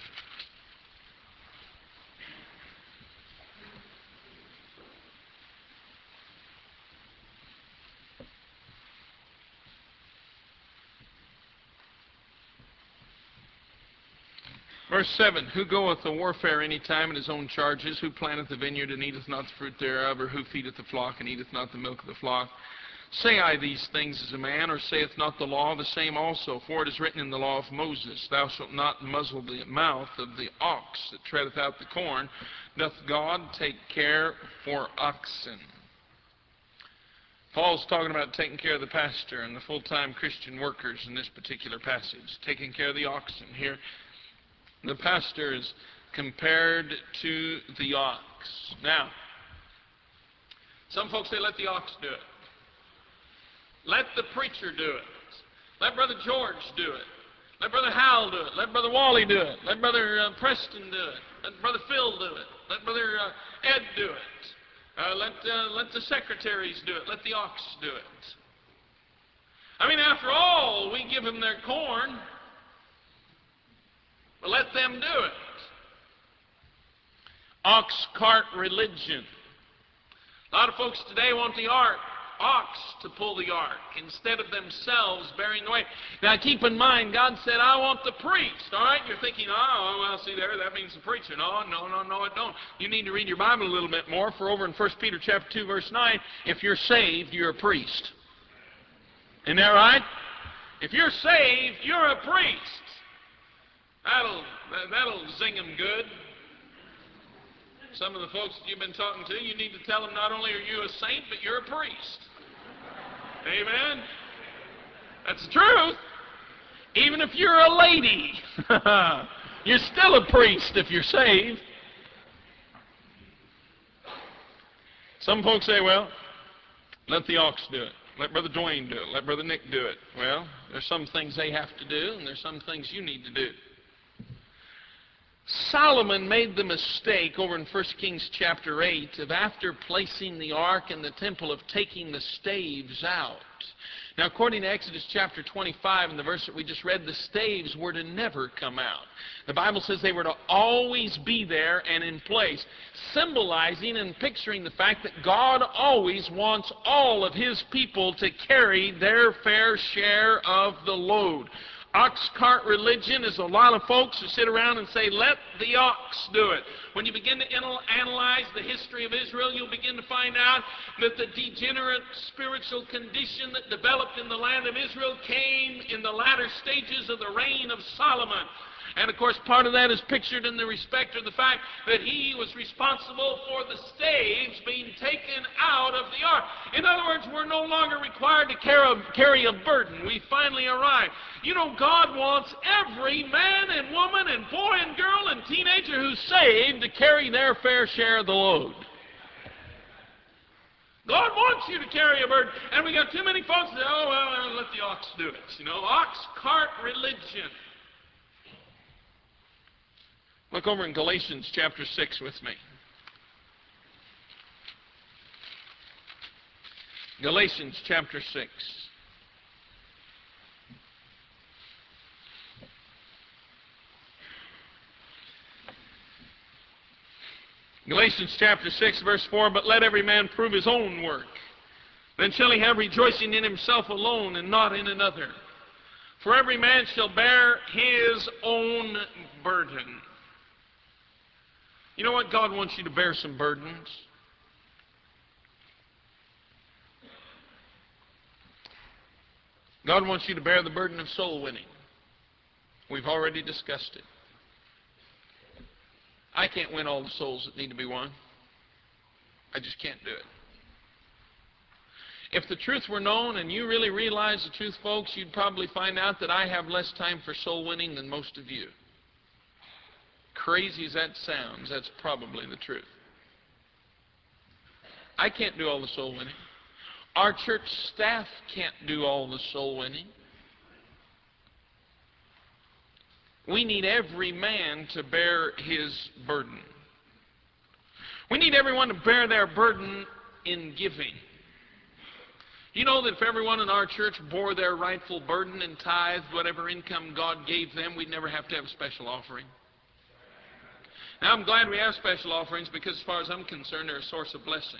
Speaker 1: Verse seven, who goeth to warfare any time in his own charges? Who planteth the vineyard and eateth not the fruit thereof? Or who feedeth the flock and eateth not the milk of the flock? Say I these things as a man, or saith not the law the same also? For it is written in the law of Moses, thou shalt not muzzle the mouth of the ox that treadeth out the corn. Doth God take care for oxen? Paul's talking about taking care of the pastor and the full-time Christian workers in this particular passage. Taking care of the oxen here. The pastor is compared to the ox. Now, some folks say, let the ox do it. Let the preacher do it. Let Brother George do it. Let Brother Hal do it. Let Brother Wally do it. Let Brother uh, Preston do it. Let Brother Phil do it. Let Brother uh, Ed do it. Uh, let, uh, let the secretaries do it. Let the ox do it. I mean, after all, we give them their corn. But let them do it. Ox cart religion. A lot of folks today want the ark, ox to pull the ark instead of themselves bearing the weight. Now keep in mind, God said, I want the priest. All right? You're thinking, oh, well, see there, that means the preacher. No, no, no, no, it don't. You need to read your Bible a little bit more. For over in First Peter chapter two, verse nine, if you're saved, you're a priest. Isn't that right? If you're saved, you're a priest. That'll, that'll zing them good. Some of the folks that you've been talking to, you need to tell them not only are you a saint, but you're a priest. Amen? That's the truth. Even if you're a lady, you're still a priest if you're saved. Some folks say, well, let the ox do it. Let Brother Dwayne do it. Let Brother Nick do it. Well, there's some things they have to do, and there's some things you need to do. Solomon made the mistake over in First Kings chapter eight of, after placing the ark in the temple, of taking the staves out. Now, according to Exodus chapter twenty-five, in the verse that we just read, the staves were to never come out. The Bible says they were to always be there and in place, symbolizing and picturing the fact that God always wants all of His people to carry their fair share of the load. Ox cart religion is a lot of folks who sit around and say, let the ox do it. When you begin to analyze the history of Israel, you'll begin to find out that the degenerate spiritual condition that developed in the land of Israel came in the latter stages of the reign of Solomon. And of course, part of that is pictured in the respect of the fact that he was responsible for the staves being taken out of the ark. In other words, we're no longer required to carry a burden. We finally arrived. You know, God wants every man and woman and boy and girl and teenager who's saved to carry their fair share of the load. God wants you to carry a burden. And we got too many folks that say, oh, well, let the ox do it. You know, ox cart religion. Look over in Galatians chapter six with me. Galatians chapter six. Galatians chapter six, verse four, but let every man prove his own work. Then shall he have rejoicing in himself alone and not in another. For every man shall bear his own burden. You know what? God wants you to bear some burdens. God wants you to bear the burden of soul winning. We've already discussed it. I can't win all the souls that need to be won. I just can't do it. If the truth were known and you really realize the truth, folks, you'd probably find out that I have less time for soul winning than most of you. Crazy as that sounds, that's probably the truth. I can't do all the soul winning. Our church staff can't do all the soul winning. We need every man to bear his burden. We need everyone to bear their burden in giving. You know that if everyone in our church bore their rightful burden and tithed whatever income God gave them, we'd never have to have a special offering. Now, I'm glad we have special offerings because as far as I'm concerned, they're a source of blessing.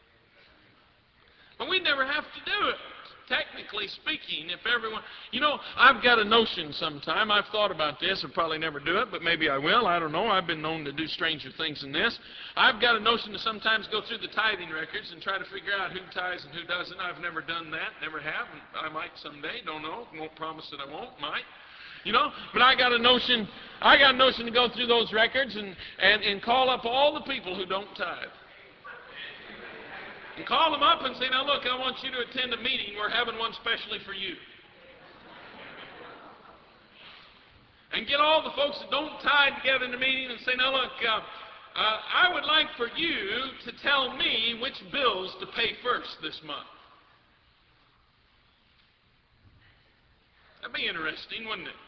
Speaker 1: But we'd never have to do it. Technically speaking, if everyone... You know, I've got a notion sometime. I've thought about this. I'll probably never do it, but maybe I will. I don't know. I've been known to do stranger things than this. I've got a notion to sometimes go through the tithing records and try to figure out who tithes and who doesn't. I've never done that. Never have. I might someday. Don't know. Won't promise that I won't. Might. You know, but I got a notion, I got a notion to go through those records and, and, and call up all the people who don't tithe. And call them up and say, now look, I want you to attend a meeting. We're having one specially for you. And get all the folks that don't tithe together in the meeting and say, now look, uh, uh, I would like for you to tell me which bills to pay first this month. That'd be interesting, wouldn't it?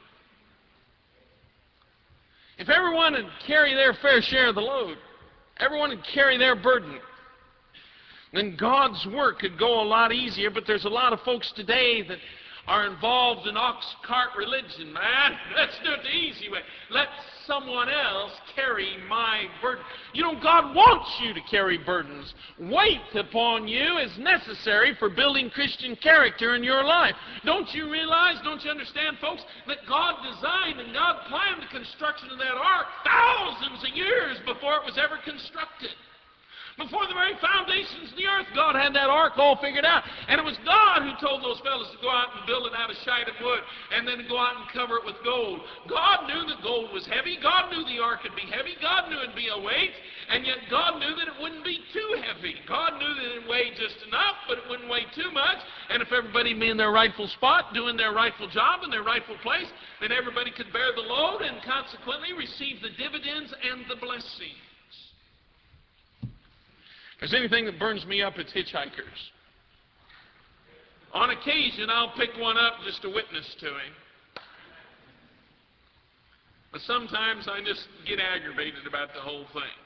Speaker 1: If everyone would carry their fair share of the load, everyone would carry their burden, then God's work could go a lot easier. But there's a lot of folks today that are involved in ox cart religion, man. Let's do it the easy way. Let someone else carry my burden. You know, God wants you to carry burdens. Weight upon you is necessary for building Christian character in your life. Don't you realize, don't you understand, folks, that God designed and God planned the construction of that ark thousands of years before it was ever constructed? Before the very foundations of the earth, God had that ark all figured out. And it was God who told those fellows to go out and build it out of shittim wood and then to go out and cover it with gold. God knew that gold was heavy. God knew the ark would be heavy. God knew it would be a weight. And yet God knew that it wouldn't be too heavy. God knew that it weighed just enough, but it wouldn't weigh too much. And if everybody be in their rightful spot, doing their rightful job in their rightful place, then everybody could bear the load and consequently receive the dividends and the blessing. If there's anything that burns me up, it's hitchhikers. On occasion, I'll pick one up just to witness to him. But sometimes I just get aggravated about the whole thing.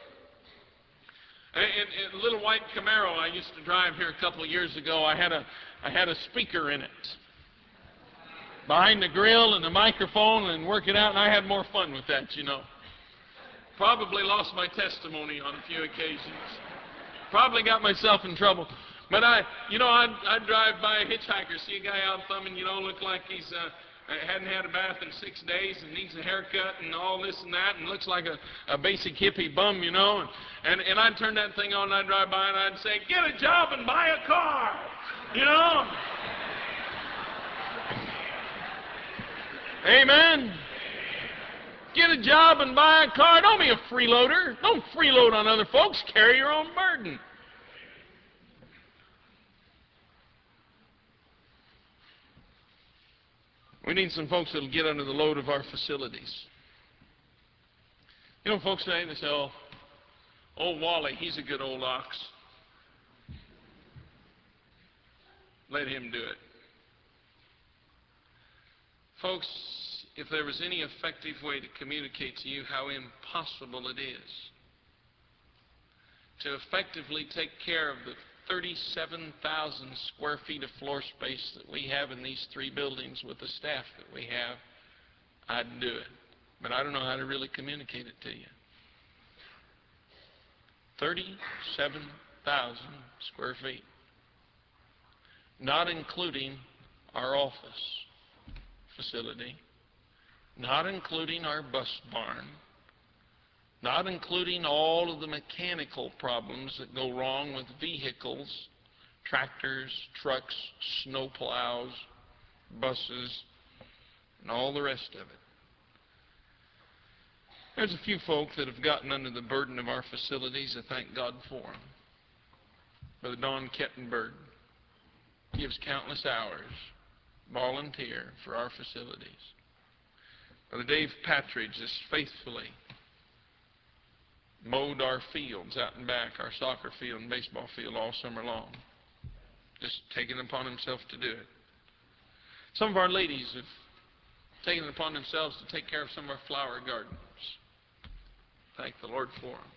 Speaker 1: In a little white Camaro I used to drive here a couple of years ago, I had a, I had a speaker in it. Behind the grill and the microphone and work it out, and I had more fun with that, you know. Probably lost my testimony on a few occasions. Probably got myself in trouble. But I, you know, I'd, I'd drive by a hitchhiker, see a guy out thumbing, you know, look like he's uh, hadn't had a bath in six days and needs a haircut and all this and that and looks like a, a basic hippie bum, you know. And, and, and I'd turn that thing on and I'd drive by and I'd say, get a job and buy a car, you know. Amen. Get a job and buy a car. Don't be a freeloader. Don't freeload on other folks. Carry your own burden. We need some folks that will get under the load of our facilities. You know, folks today, they say, oh, old Wally, he's a good old ox. Let him do it. Folks, if there was any effective way to communicate to you how impossible it is to effectively take care of the thirty-seven thousand square feet of floor space that we have in these three buildings with the staff that we have, I'd do it. But I don't know how to really communicate it to you.
Speaker 2: thirty-seven thousand square feet, not including our office facility, not including our bus barn, not including all of the mechanical problems that go wrong with vehicles, tractors, trucks, snow plows, buses, and all the rest of it. There's a few folk that have gotten under the burden of our facilities. I thank God for them. Brother Don Kettenberg gives countless hours, volunteer for our facilities. Brother Dave Patridge has faithfully mowed our fields out and back, our soccer field and baseball field all summer long. Just taking it upon himself to do it. Some of our ladies have taken it upon themselves to take care of some of our flower gardens. Thank the Lord for them.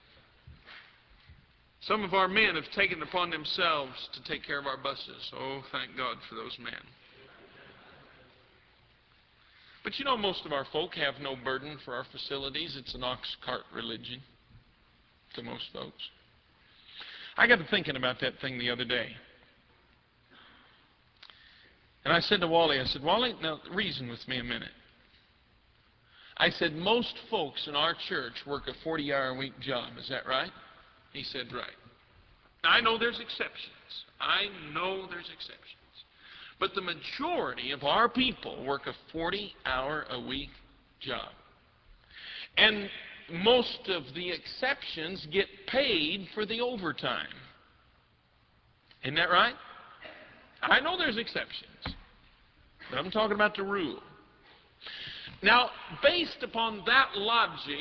Speaker 2: Some of our men have taken it upon themselves to take care of our buses. Oh, thank God for those men. But you know, most of our folk have no burden for our facilities. It's an ox cart religion to most folks. I got to thinking about that thing the other day. And I said to Wally, I said, Wally, now reason with me a minute. I said, most folks in our church work a forty-hour-a-week job. Is that right? He said, right. Now, I know there's exceptions. I know there's exceptions. But the majority of our people work a forty-hour-a-week job. And most of the exceptions get paid for the overtime. Isn't that right? I know there's exceptions. But I'm talking about the rule. Now, based upon that logic,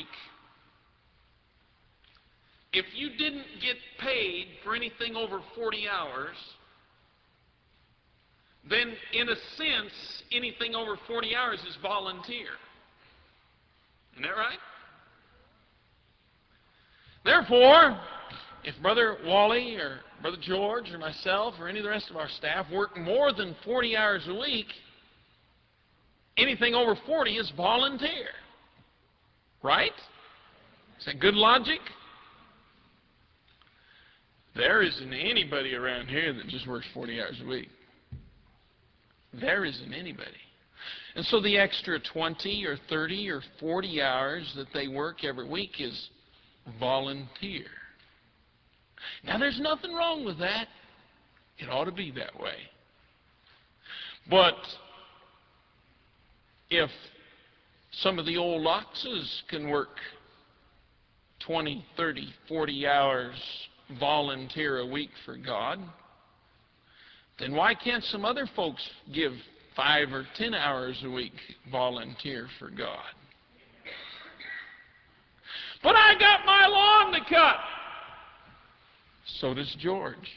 Speaker 2: if you didn't get paid for anything over forty hours, then in a sense, anything over forty hours is volunteer. Isn't that right? Therefore, if Brother Wally or Brother George or myself or any of the rest of our staff work more than forty hours a week, anything over forty is volunteer. Right? Is that good logic? There isn't anybody around here that just works forty hours a week. There isn't anybody. And so the extra twenty or thirty or forty hours that they work every week is volunteer. Now, there's nothing wrong with that. It ought to be that way. But if some of the old oxes can work twenty, thirty, forty hours volunteer a week for God, then why can't some other folks give five or ten hours a week volunteer for God? But I got my lawn to cut. So does George.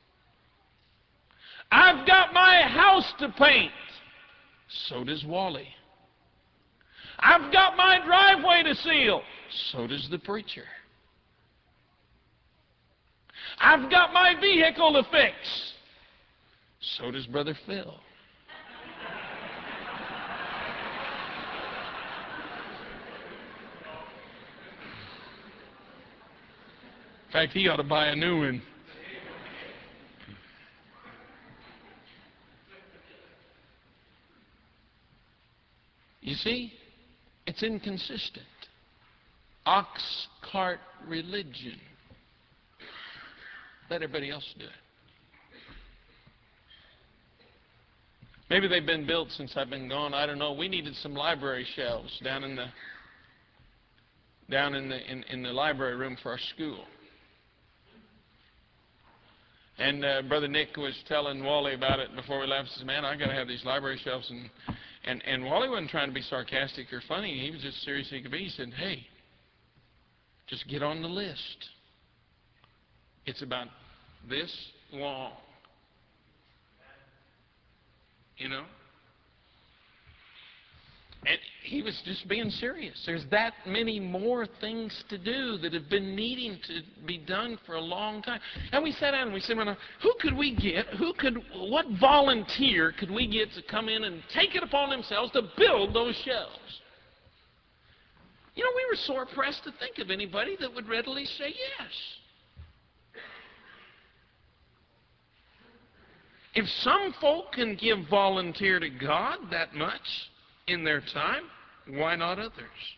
Speaker 2: I've got my house to paint. So does Wally. I've got my driveway to seal. So does the preacher. I've got my vehicle to fix. So does Brother Phil. In fact, he ought to buy a new one. You see, it's inconsistent. Ox cart religion. Let everybody else do it. Maybe they've been built since I've been gone. I don't know. We needed some library shelves down in the down in the in, in the library room for our school. And uh, Brother Nick was telling Wally about it before we left. He said, man, I've got to have these library shelves. And, and, and Wally wasn't trying to be sarcastic or funny. He was just serious as he could be. He said, hey, just get on the list. It's about this long. You know? And he was just being serious. There's that many more things to do that have been needing to be done for a long time. And we sat down and we said, well, who could we get? Who could, what volunteer could we get to come in and take it upon themselves to build those shelves? You know, we were sore pressed to think of anybody that would readily say yes. If some folk can give volunteer to God that much in their time, why not others?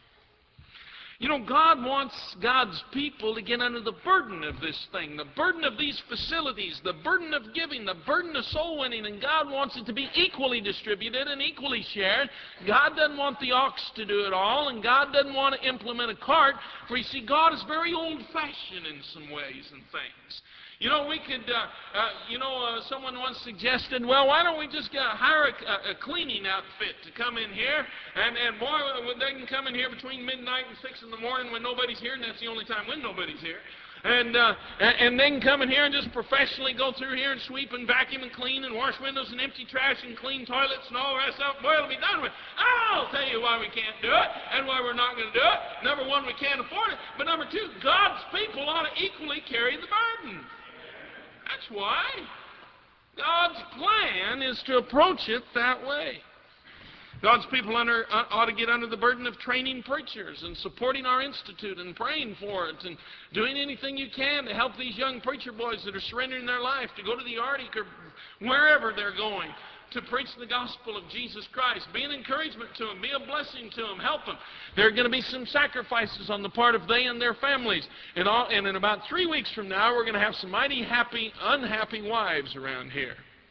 Speaker 2: You know, God wants God's people to get under the burden of this thing, the burden of these facilities, the burden of giving, the burden of soul winning, and God wants it to be equally distributed and equally shared. God doesn't want the ox to do it all, and God doesn't want to implement a cart, for you see, God is very old-fashioned in some ways and things. You know, we could, uh, uh, you know, uh, someone once suggested, well, why don't we just uh, hire a, a cleaning outfit to come in here, and, and boy, they can come in here between midnight and six in the morning when nobody's here, and that's the only time when nobody's here. And, uh, and they can come in here and just professionally go through here and sweep and vacuum and clean and wash windows and empty trash and clean toilets and all the rest of it. Boy, it'll be done with. I'll tell you why we can't do it and why we're not going to do it. Number one, we can't afford it. But number two, God's people ought to equally carry the burden. That's why. God's plan is to approach it that way. God's people under, uh, ought to get under the burden of training preachers and supporting our institute and praying for it and doing anything you can to help these young preacher boys that are surrendering their life to go to the Arctic or wherever they're going to preach the gospel of Jesus Christ. Be an encouragement to them. Be a blessing to them. Help them. There are going to be some sacrifices on the part of they and their families. And, all, and in about three weeks from now, we're going to have some mighty happy, unhappy wives around here.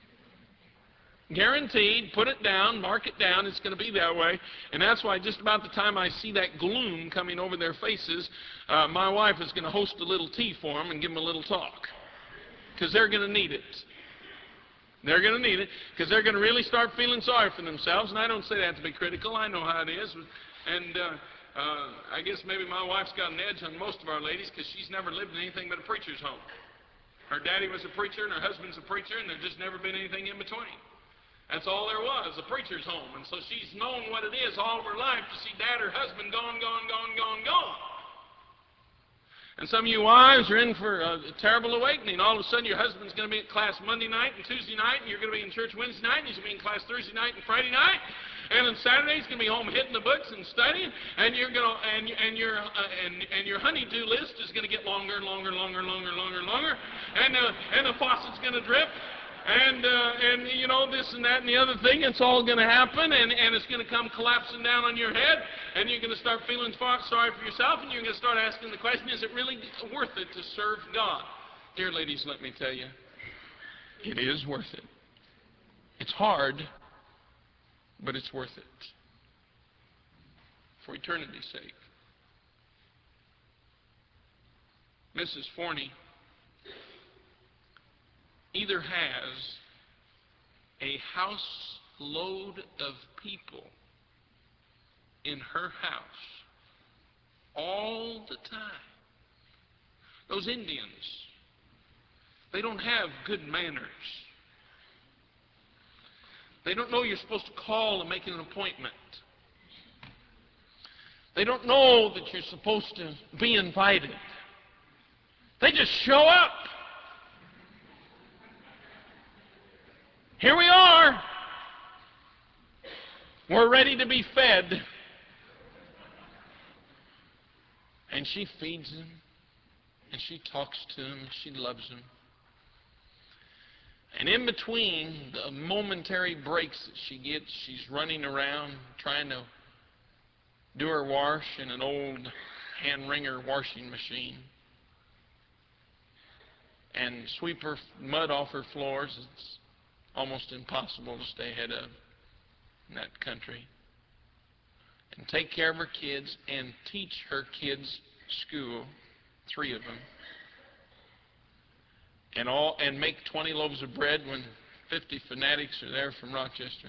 Speaker 2: Guaranteed. Put it down. Mark it down. It's going to be that way. And that's why just about the time I see that gloom coming over their faces, uh, my wife is going to host a little tea for them and give them a little talk. Because they're going to need it. They're going to need it because they're going to really start feeling sorry for themselves. And I don't say that to be critical. I know how it is. And uh, uh, I guess maybe my wife's got an edge on most of our ladies because she's never lived in anything but a preacher's home. Her daddy was a preacher and her husband's a preacher, and there's just never been anything in between. That's all there was, a preacher's home. And so she's known what it is all of her life to see dad or husband gone, gone, gone, gone, gone. And some of you wives are in for a terrible awakening. All of a sudden your husband's going to be at class Monday night and Tuesday night, and you're going to be in church Wednesday night, and he's going to be in class Thursday night and Friday night. And on Saturday he's going to be home hitting the books and studying, and you're going to and and your uh, and and your honey-do list is going to get longer and longer and longer and longer and longer and longer, and uh, and the faucet's going to drip. And, uh, and you know, this and that and the other thing, it's all going to happen, and, and it's going to come collapsing down on your head, and you're going to start feeling far, sorry for yourself, and you're going to start asking the question, is it really worth it to serve God? Dear ladies, let me tell you, it is worth it. It's hard, but it's worth it. For eternity's sake. Missus Forney either has a house load of people in her house all the time. Those Indians, they don't have good manners. They don't know you're supposed to call and make an appointment. They don't know that you're supposed to be invited. They just show up. Here we are. We're ready to be fed. And she feeds them, and she talks to them, and she loves them. And in between the momentary breaks that she gets, she's running around trying to do her wash in an old hand wringer washing machine and sweep her mud off her floors. It's almost impossible to stay ahead of in that country. And take care of her kids and teach her kids school, three of them. And all and make twenty loaves of bread when fifty fanatics are there from Rochester.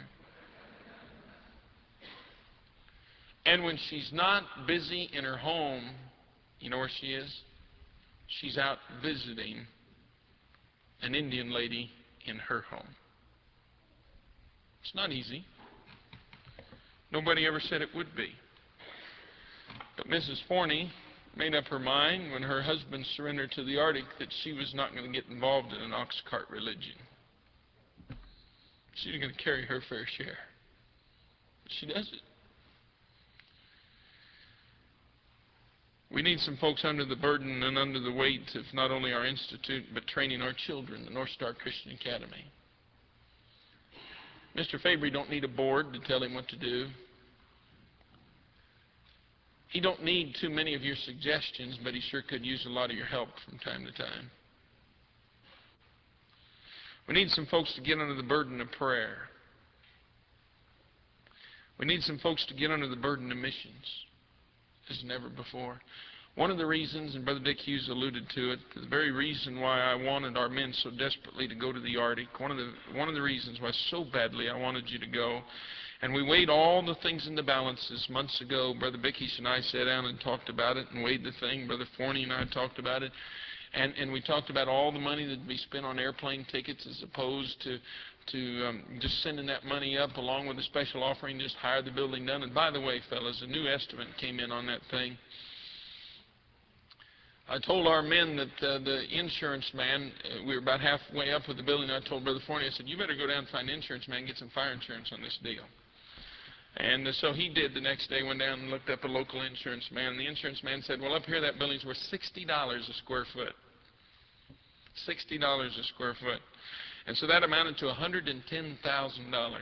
Speaker 2: And when she's not busy in her home, you know where she is? She's out visiting an Indian lady in her home. It's not easy. Nobody ever said it would be. But Missus Forney made up her mind when her husband surrendered to the Arctic that she was not going to get involved in an ox cart religion. She was going to carry her fair share. But she does it. We need some folks under the burden and under the weight of not only our institute, but training our children, the North Star Christian Academy. Mister Fabry don't need a board to tell him what to do. He don't need too many of your suggestions, but he sure could use a lot of your help from time to time. We need some folks to get under the burden of prayer. We need some folks to get under the burden of missions as never before. One of the reasons, and Brother Dick Hughes alluded to it, the very reason why I wanted our men so desperately to go to the Arctic, one of the, one of the reasons why so badly I wanted you to go, and we weighed all the things in the balances months ago. Brother Bickish and I sat down and talked about it and weighed the thing. Brother Forney and I talked about it. And, and we talked about all the money that would be spent on airplane tickets as opposed to, to um, just sending that money up along with a special offering, just hire the building done. And by the way, fellas, a new estimate came in on that thing. I told our men that uh, the insurance man, uh, we were about halfway up with the building. I told Brother Forney, I said, you better go down and find an insurance man and get some fire insurance on this deal. And uh, so he did. The next day, went down and looked up a local insurance man. And the insurance man said, well, up here that building's worth sixty dollars a square foot. sixty dollars a square foot. And so that amounted to one hundred ten thousand dollars.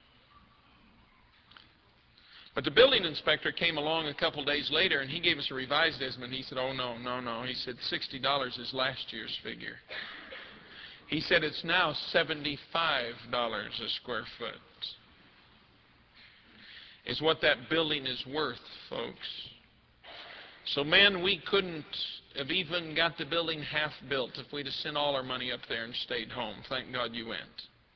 Speaker 2: But the building inspector came along a couple days later, and he gave us a revised estimate. He said, oh, no, no, no. He said sixty dollars is last year's figure. He said it's now seventy-five dollars a square foot. Is what that building is worth, folks. So, man, we couldn't have even got the building half built if we'd have sent all our money up there and stayed home. Thank God you went.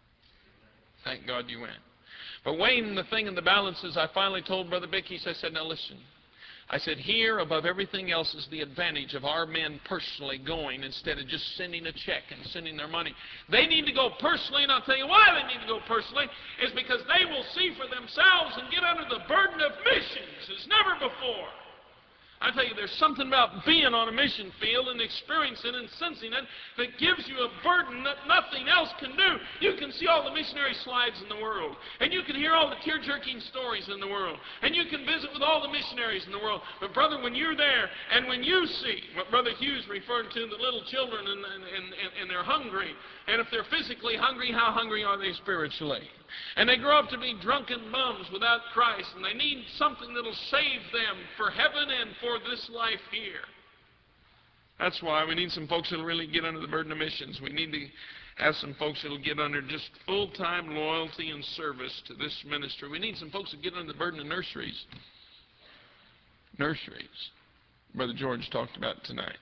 Speaker 2: Thank God you went. But weighing the thing in the balances, I finally told Brother Bickies, I said, now listen. I said, here, above everything else, is the advantage of our men personally going instead of just sending a check and sending their money. They need to go personally, and I'll tell you why they need to go personally, is because they will see for themselves and get under the burden of missions as never before. I tell you, there's something about being on a mission field and experiencing and sensing it that gives you a burden that nothing else can do. You can see all the missionary slides in the world, and you can hear all the tear-jerking stories in the world, and you can visit with all the missionaries in the world. But, brother, when you're there and when you see what Brother Hughes referred to, the little children, and, and, and, and they're hungry, and if they're physically hungry, how hungry are they spiritually? And they grow up to be drunken bums without Christ, and they need something that'll save them for heaven and for this life here. That's why we need some folks that'll really get under the burden of missions. We need to have some folks that'll get under just full-time loyalty and service to this ministry. We need some folks that get under the burden of nurseries. Nurseries. Brother George talked about tonight.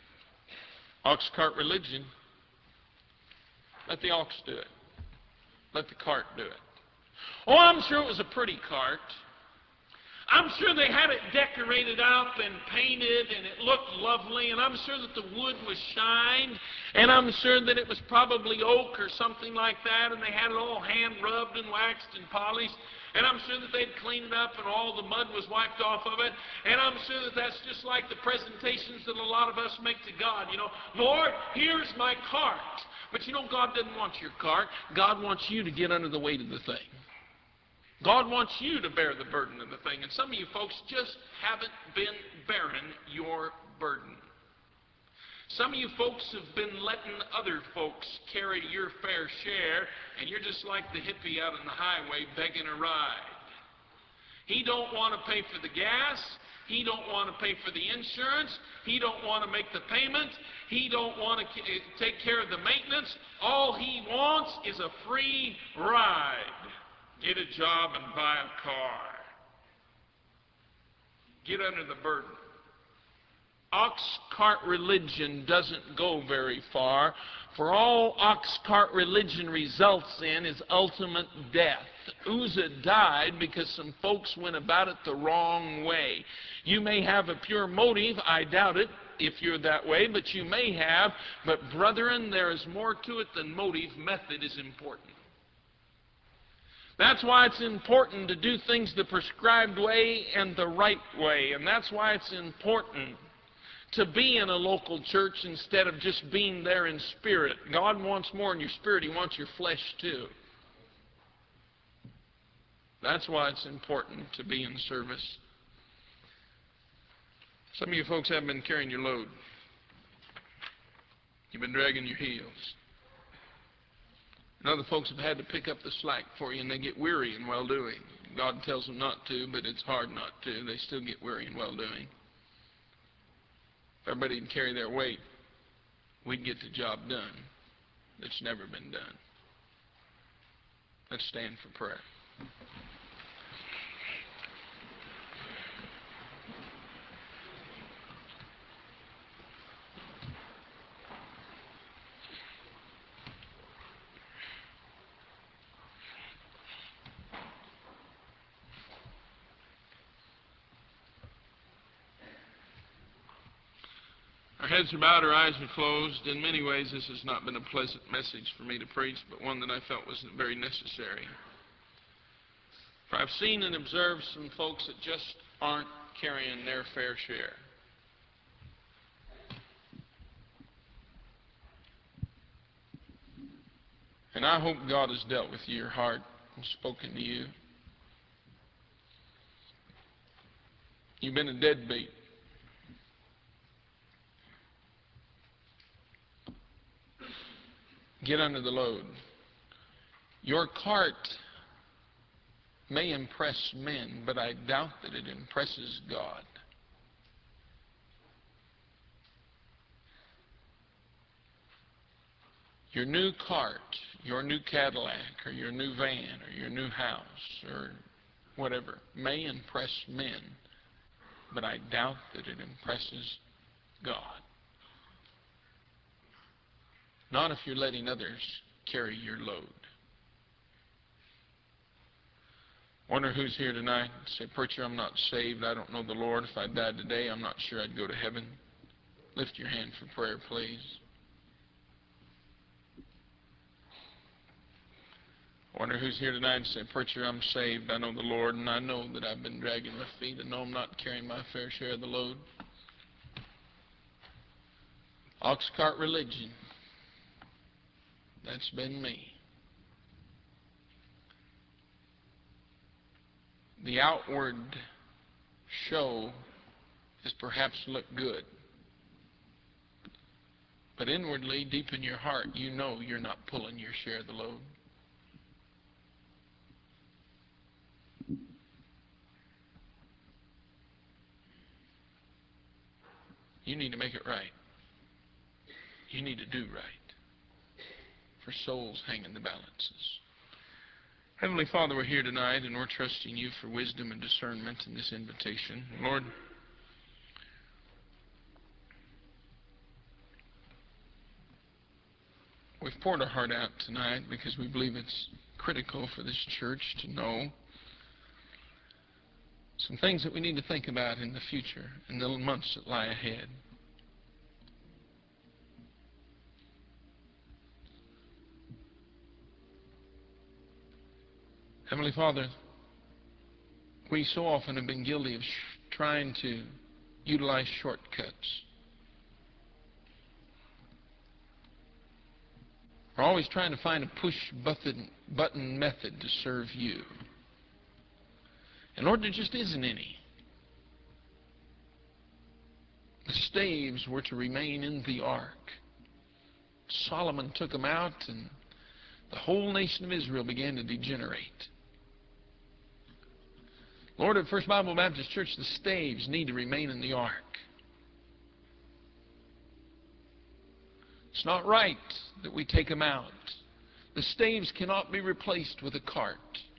Speaker 2: Ox cart religion. Let the ox do it. Let the cart do it. Oh, I'm sure it was a pretty cart. I'm sure they had it decorated up and painted, and it looked lovely, and I'm sure that the wood was shined, and I'm sure that it was probably oak or something like that, and they had it all hand-rubbed and waxed and polished, and I'm sure that they'd cleaned it up and all the mud was wiped off of it, and I'm sure that that's just like the presentations that a lot of us make to God. You know, Lord, here's my cart. But you know, God doesn't want your cart. God wants you to get under the weight of the thing. God wants you to bear the burden of the thing. And some of you folks just haven't been bearing your burden. Some of you folks have been letting other folks carry your fair share, and you're just like the hippie out on the highway begging a ride. He don't want to pay for the gas. He don't want to pay for the insurance. He don't want to make the payment. He don't want to take care of the maintenance. All he wants is a free ride. Get a job and buy a car. Get under the burden. Ox cart religion doesn't go very far, for all ox cart religion results in is ultimate death. Uzzah died because some folks went about it the wrong way. You may have a pure motive, I doubt it, if you're that way, but you may have. But brethren, there is more to it than motive. Method is important. That's why it's important to do things the prescribed way and the right way. And that's why it's important to be in a local church instead of just being there in spirit. God wants more in your spirit. He wants your flesh too. That's why it's important to be in service. Some of you folks haven't been carrying your load. You've been dragging your heels. And other folks have had to pick up the slack for you, and they get weary in well-doing. God tells them not to, but it's hard not to. They still get weary in well-doing. If everybody can carry their weight, we'd get the job done. That's never been done. Let's stand for prayer. Our heads are bowed, our eyes are closed. In many ways, this has not been a pleasant message for me to preach, but one that I felt was very necessary. For I've seen and observed some folks that just aren't carrying their fair share. And I hope God has dealt with your heart and spoken to you. You've been a deadbeat. Get under the load. Your cart may impress men, but I doubt that it impresses God. Your new cart, your new Cadillac, or your new van, or your new house, or whatever, may impress men, but I doubt that it impresses God. Not if you're letting others carry your load. Wonder who's here tonight and say, "Preacher, I'm not saved. I don't know the Lord. If I died today, I'm not sure I'd go to heaven." Lift your hand for prayer, please. Wonder who's here tonight and say, "Preacher, I'm saved. I know the Lord, and I know that I've been dragging my feet. I know I'm not carrying my fair share of the load." Ox cart religion. That's been me. The outward show has perhaps looked good. But inwardly, deep in your heart, you know you're not pulling your share of the load. You need to make it right. You need to do right. For souls hang in the balances. Heavenly Father, we're here tonight and we're trusting you for wisdom and discernment in this invitation. Lord, we've poured our heart out tonight because we believe it's critical for this church to know some things that we need to think about in the future, in the months that lie ahead. Heavenly Father, we so often have been guilty of sh- trying to utilize shortcuts. We're always trying to find a push button, button method to serve you. And Lord, there just isn't any. The staves were to remain in the ark. Solomon took them out, and the whole nation of Israel began to degenerate. Lord, at First Bible Baptist Church, the staves need to remain in the ark. It's not right that we take them out. The staves cannot be replaced with a cart.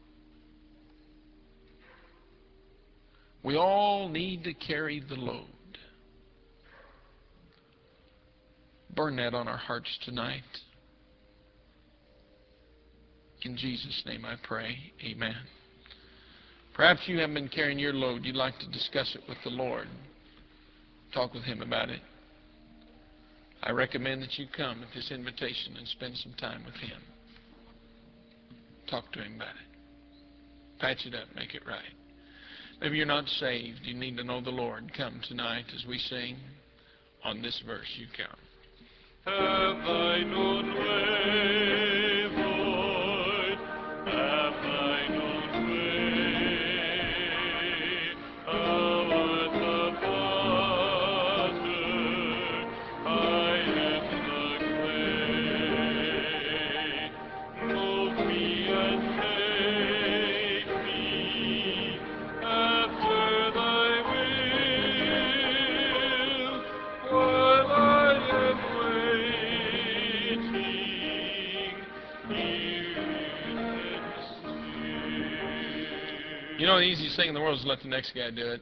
Speaker 2: We all need to carry the load. Burn that on our hearts tonight. In Jesus' name I pray. Amen. Perhaps you haven't been carrying your load. You'd like to discuss it with the Lord. Talk with Him about it. I recommend that you come at this invitation and spend some time with Him. Talk to Him about it. Patch it up. Make it right. Maybe you're not saved. You need to know the Lord. Come tonight as we sing on this verse. You come.
Speaker 3: Have thine own way, Lord. Have thine own way. Thou art the
Speaker 2: You know, the easiest thing in the world is to let the next guy do it.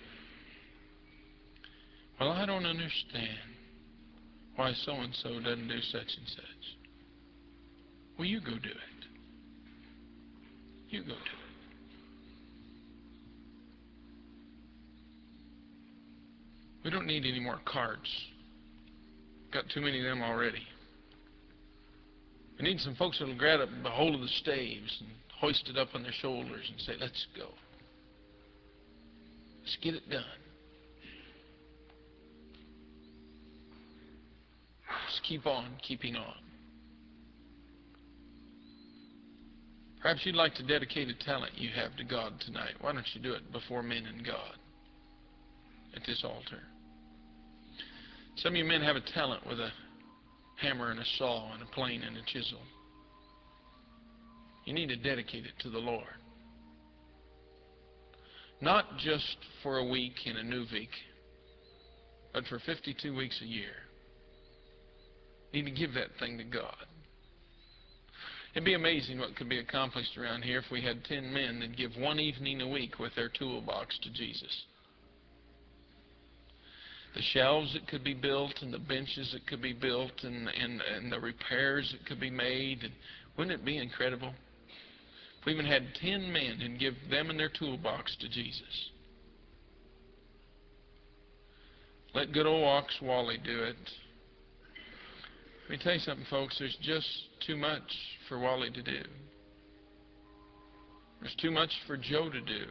Speaker 2: Well, I don't understand why so-and-so doesn't do such and such. Well, you go do it. You go do it. We don't need any more carts. Got too many of them already. We need some folks that will grab up a hold of the staves and hoist it up on their shoulders and say, let's go. Let's get it done. Just keep on keeping on. Perhaps you'd like to dedicate a talent you have to God tonight. Why don't you do it before men and God at this altar? Some of you men have a talent with a hammer and a saw and a plane and a chisel. You need to dedicate it to the Lord. Not just for a week in a new week, but for fifty-two weeks a year. You need to give that thing to God. It'd be amazing what could be accomplished around here if we had ten men that give one evening a week with their toolbox to Jesus. The shelves that could be built and the benches that could be built and, and, and the repairs that could be made. And wouldn't it be incredible? If we even had ten men and give them and their toolbox to Jesus. Let good old Ox Wally do it. Let me tell you something, folks. There's just too much for Wally to do. There's too much for Joe to do.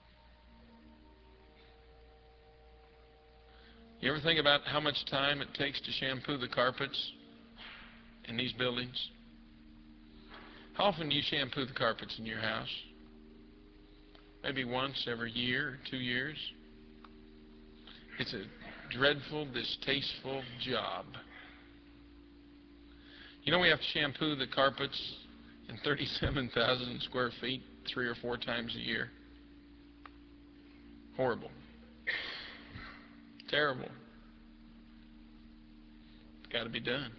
Speaker 2: You ever think about how much time it takes to shampoo the carpets in these buildings? How often do you shampoo the carpets in your house? Maybe once every year or two years. It's a dreadful, distasteful job. You know we have to shampoo the carpets in thirty-seven thousand square feet three or four times a year. Horrible. Terrible. It's got to be done.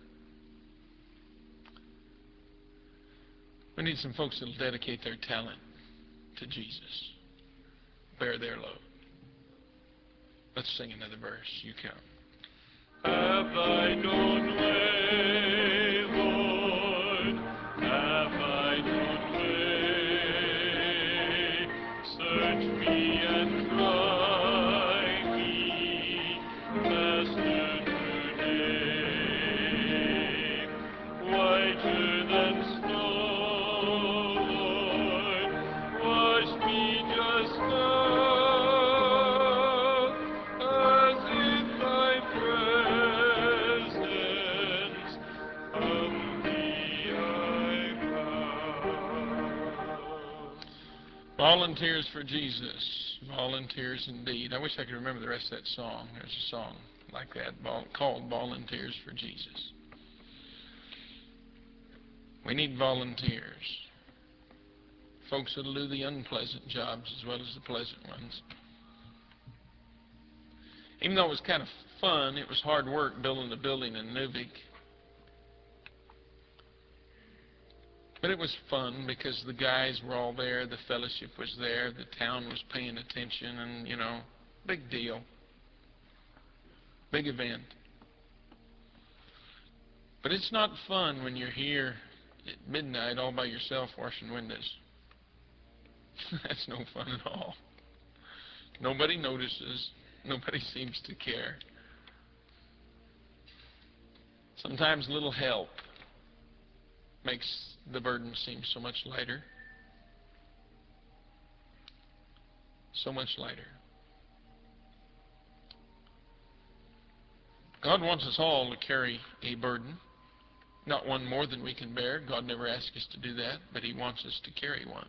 Speaker 2: We need some folks that will dedicate their talent to Jesus. Bear their load. Let's sing another verse. You come.
Speaker 3: Have thy own way, Lord. Have thine own way. Search me and try me, Master, today. Whiter than snow, Lord, wash me just now, as in thy presence humbly I bow.
Speaker 2: Volunteers for Jesus. Volunteers indeed. I wish I could remember the rest of that song. There's a song like that called Volunteers for Jesus. We need volunteers. Folks that will do the unpleasant jobs as well as the pleasant ones. Even though it was kind of fun, it was hard work building a building in Newvik. But it was fun because the guys were all there, the fellowship was there, the town was paying attention, and, you know, big deal. Big event. But it's not fun when you're here at midnight all by yourself washing windows. That's no fun at all. Nobody notices. Nobody seems to care. Sometimes a little help makes the burden seem so much lighter. So much lighter. God wants us all to carry a burden. Not one more than we can bear. God never asked us to do that, but He wants us to carry one.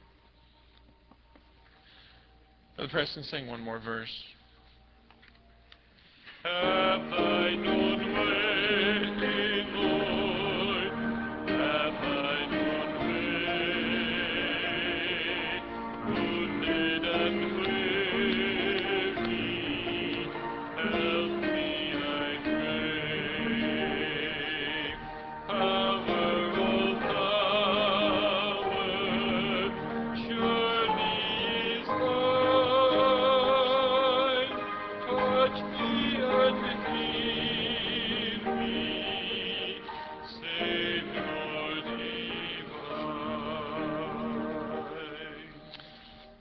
Speaker 2: Brother Preston, sing one more verse.
Speaker 3: Have thine own way, Lord. Have thine own way. Wounded and weary, help me, I pray. Power, all power, surely is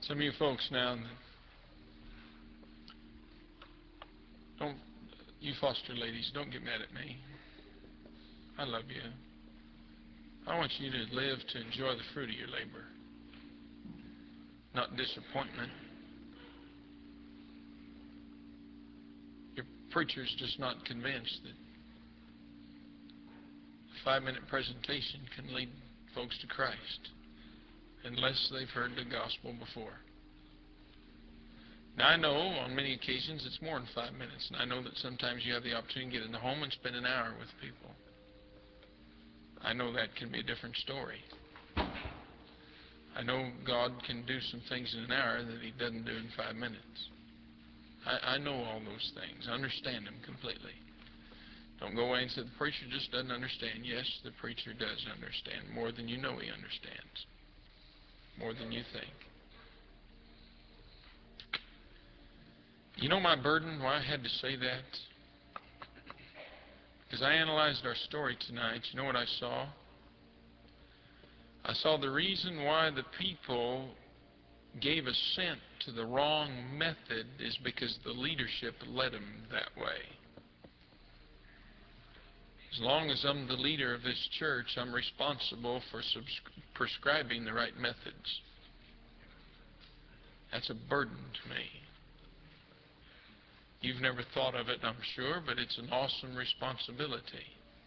Speaker 2: Some of you folks now, don't, you foster ladies, don't get mad at me. I love you. I want you to live to enjoy the fruit of your labor, not disappointment. Your preacher's just not convinced that a five-minute presentation can lead folks to Christ unless they've heard the gospel before. Now, I know on many occasions it's more than five minutes, and I know that sometimes you have the opportunity to get in the home and spend an hour with people. I know that can be a different story. I know God can do some things in an hour that He doesn't do in five minutes. I, I know all those things. I understand them completely. Don't go away and say, the preacher just doesn't understand. Yes, the preacher does understand more than you know he understands. More than you think. You know my burden, why I had to say that? Because I analyzed our story tonight. You know what I saw? I saw the reason why the people gave assent to the wrong method is because the leadership led them that way. As long as I'm the leader of this church, I'm responsible for prescribing the right methods. That's a burden to me. You've never thought of it, I'm sure, but it's an awesome responsibility.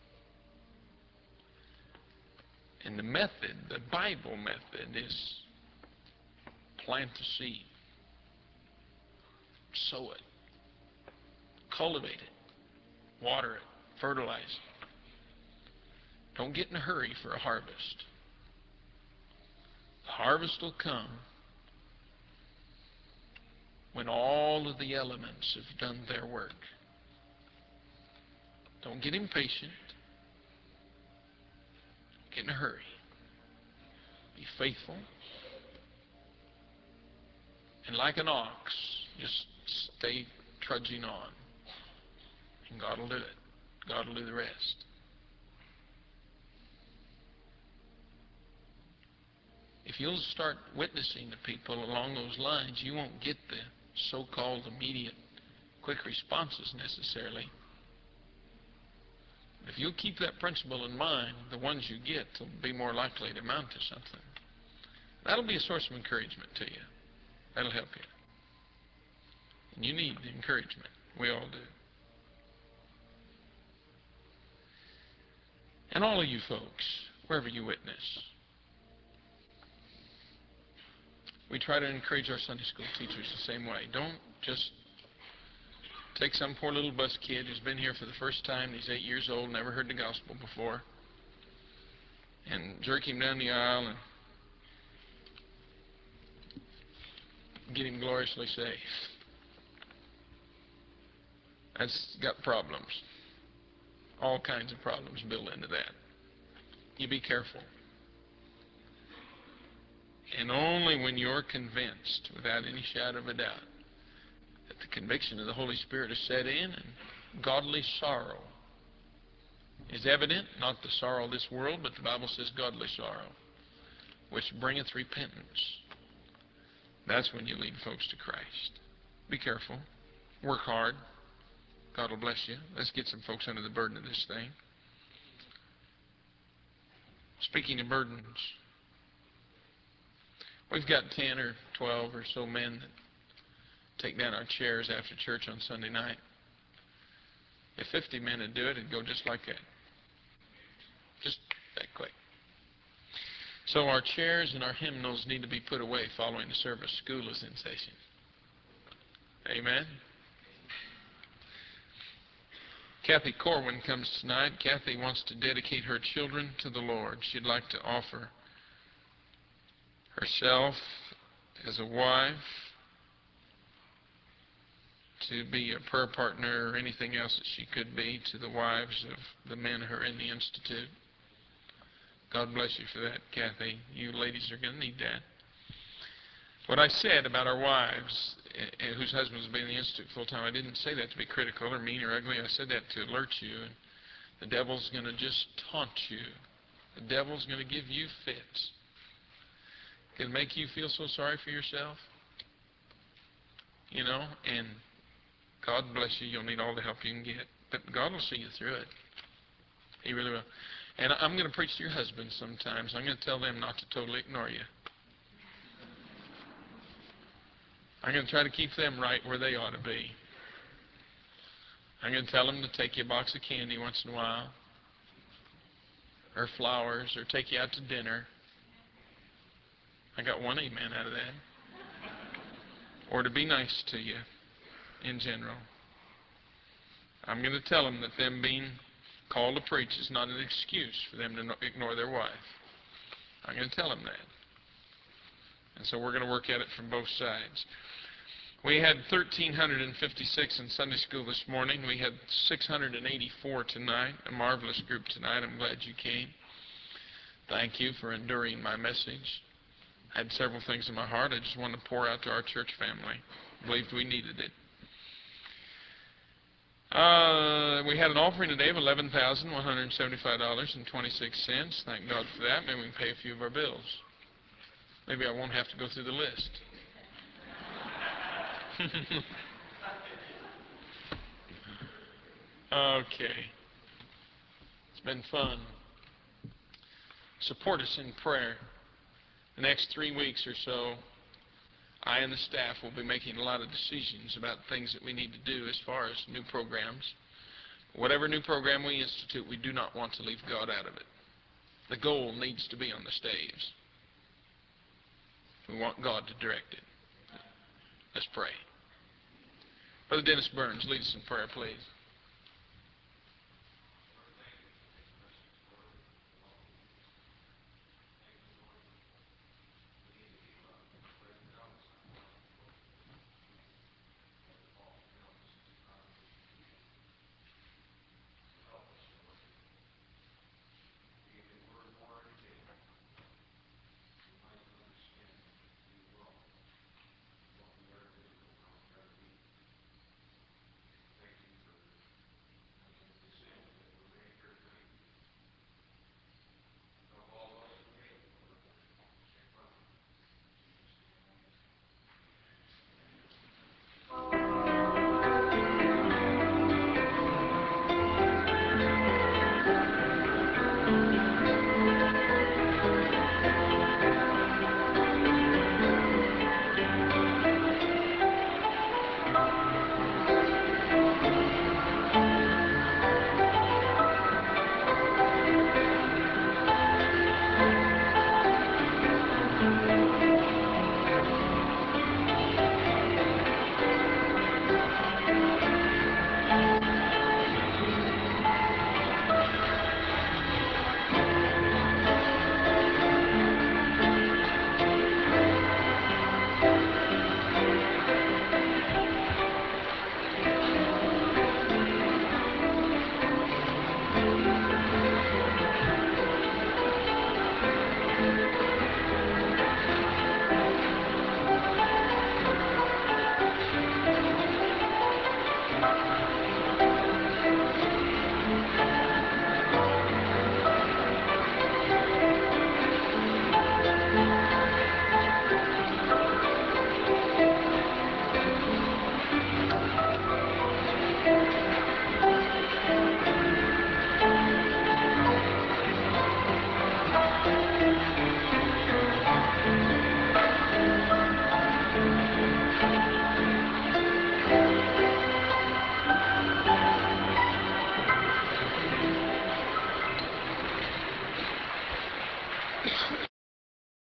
Speaker 2: And the method, the Bible method, is plant a seed. Sow it. Cultivate it. Water it. Fertilize it. Don't get in a hurry for a harvest. The harvest will come when all of the elements have done their work. Don't get impatient. Don't get in a hurry. Be faithful. And like an ox, just stay trudging on. And God will do it. God will do the rest. If you'll start witnessing to people along those lines, you won't get the so-called immediate quick responses necessarily. If you'll keep that principle in mind, the ones you get will be more likely to amount to something. That'll be a source of encouragement to you. That'll help you. And you need the encouragement. We all do. And all of you folks, wherever you witness, we try to encourage our Sunday school teachers the same way. Don't just take some poor little bus kid who's been here for the first time, he's eight years old, never heard the gospel before, and jerk him down the aisle and get him gloriously saved. That's got problems. All kinds of problems built into that. You be careful. And only when you're convinced, without any shadow of a doubt, that the conviction of the Holy Spirit is set in and godly sorrow is evident, not the sorrow of this world, but the Bible says godly sorrow, which bringeth repentance. That's when you lead folks to Christ. Be careful. Work hard. God will bless you. Let's get some folks under the burden of this thing. Speaking of burdens, we've got ten or twelve or so men that take down our chairs after church on Sunday night. If fifty men would do it, it'd go just like that. Just that quick. So our chairs and our hymnals need to be put away following the service. School is in session. Amen. Kathy Corwin comes tonight. Kathy wants to dedicate her children to the Lord. She'd like to offer herself as a wife, to be a prayer partner or anything else that she could be to the wives of the men who are in the Institute. God bless you for that, Kathy. You ladies are going to need that. What I said about our wives uh, whose husbands have been in the Institute full time, I didn't say that to be critical or mean or ugly. I said that to alert you. And the devil's going to just taunt you. The devil's going to give you fits. Can make you feel so sorry for yourself. you know, and God bless you. You'll need all the help you can get. But God will see you through it. He really will. And I'm going to preach to your husbands sometimes. I'm going to tell them not to totally ignore you. I'm going to try to keep them right where they ought to be. I'm going to tell them to take you a box of candy once in a while, or flowers, or take you out to dinner. I got one amen out of that. Or to be nice to you in general. I'm going to tell them that them being called to preach is not an excuse for them to no- ignore their wife. I'm going to tell them that. And so we're going to work at it from both sides. We had one thousand three hundred fifty-six in Sunday school this morning. We had six hundred eighty-four tonight. A marvelous group tonight. I'm glad you came. Thank you for enduring my message. I had several things in my heart I just wanted to pour out to our church family. Believed we needed it. Uh, we had an offering today of eleven thousand one hundred seventy-five dollars and twenty-six cents. Thank God for that. Maybe we can pay a few of our bills. Maybe I won't have to go through the list. Okay. It's been fun. Support us in prayer. The next three weeks or so, I and the staff will be making a lot of decisions about things that we need to do as far as new programs. Whatever new program we institute, we do not want to leave God out of it. The goal needs to be on the staves. We want God to direct it. Let's pray. Brother Dennis Burns, lead us in prayer, please.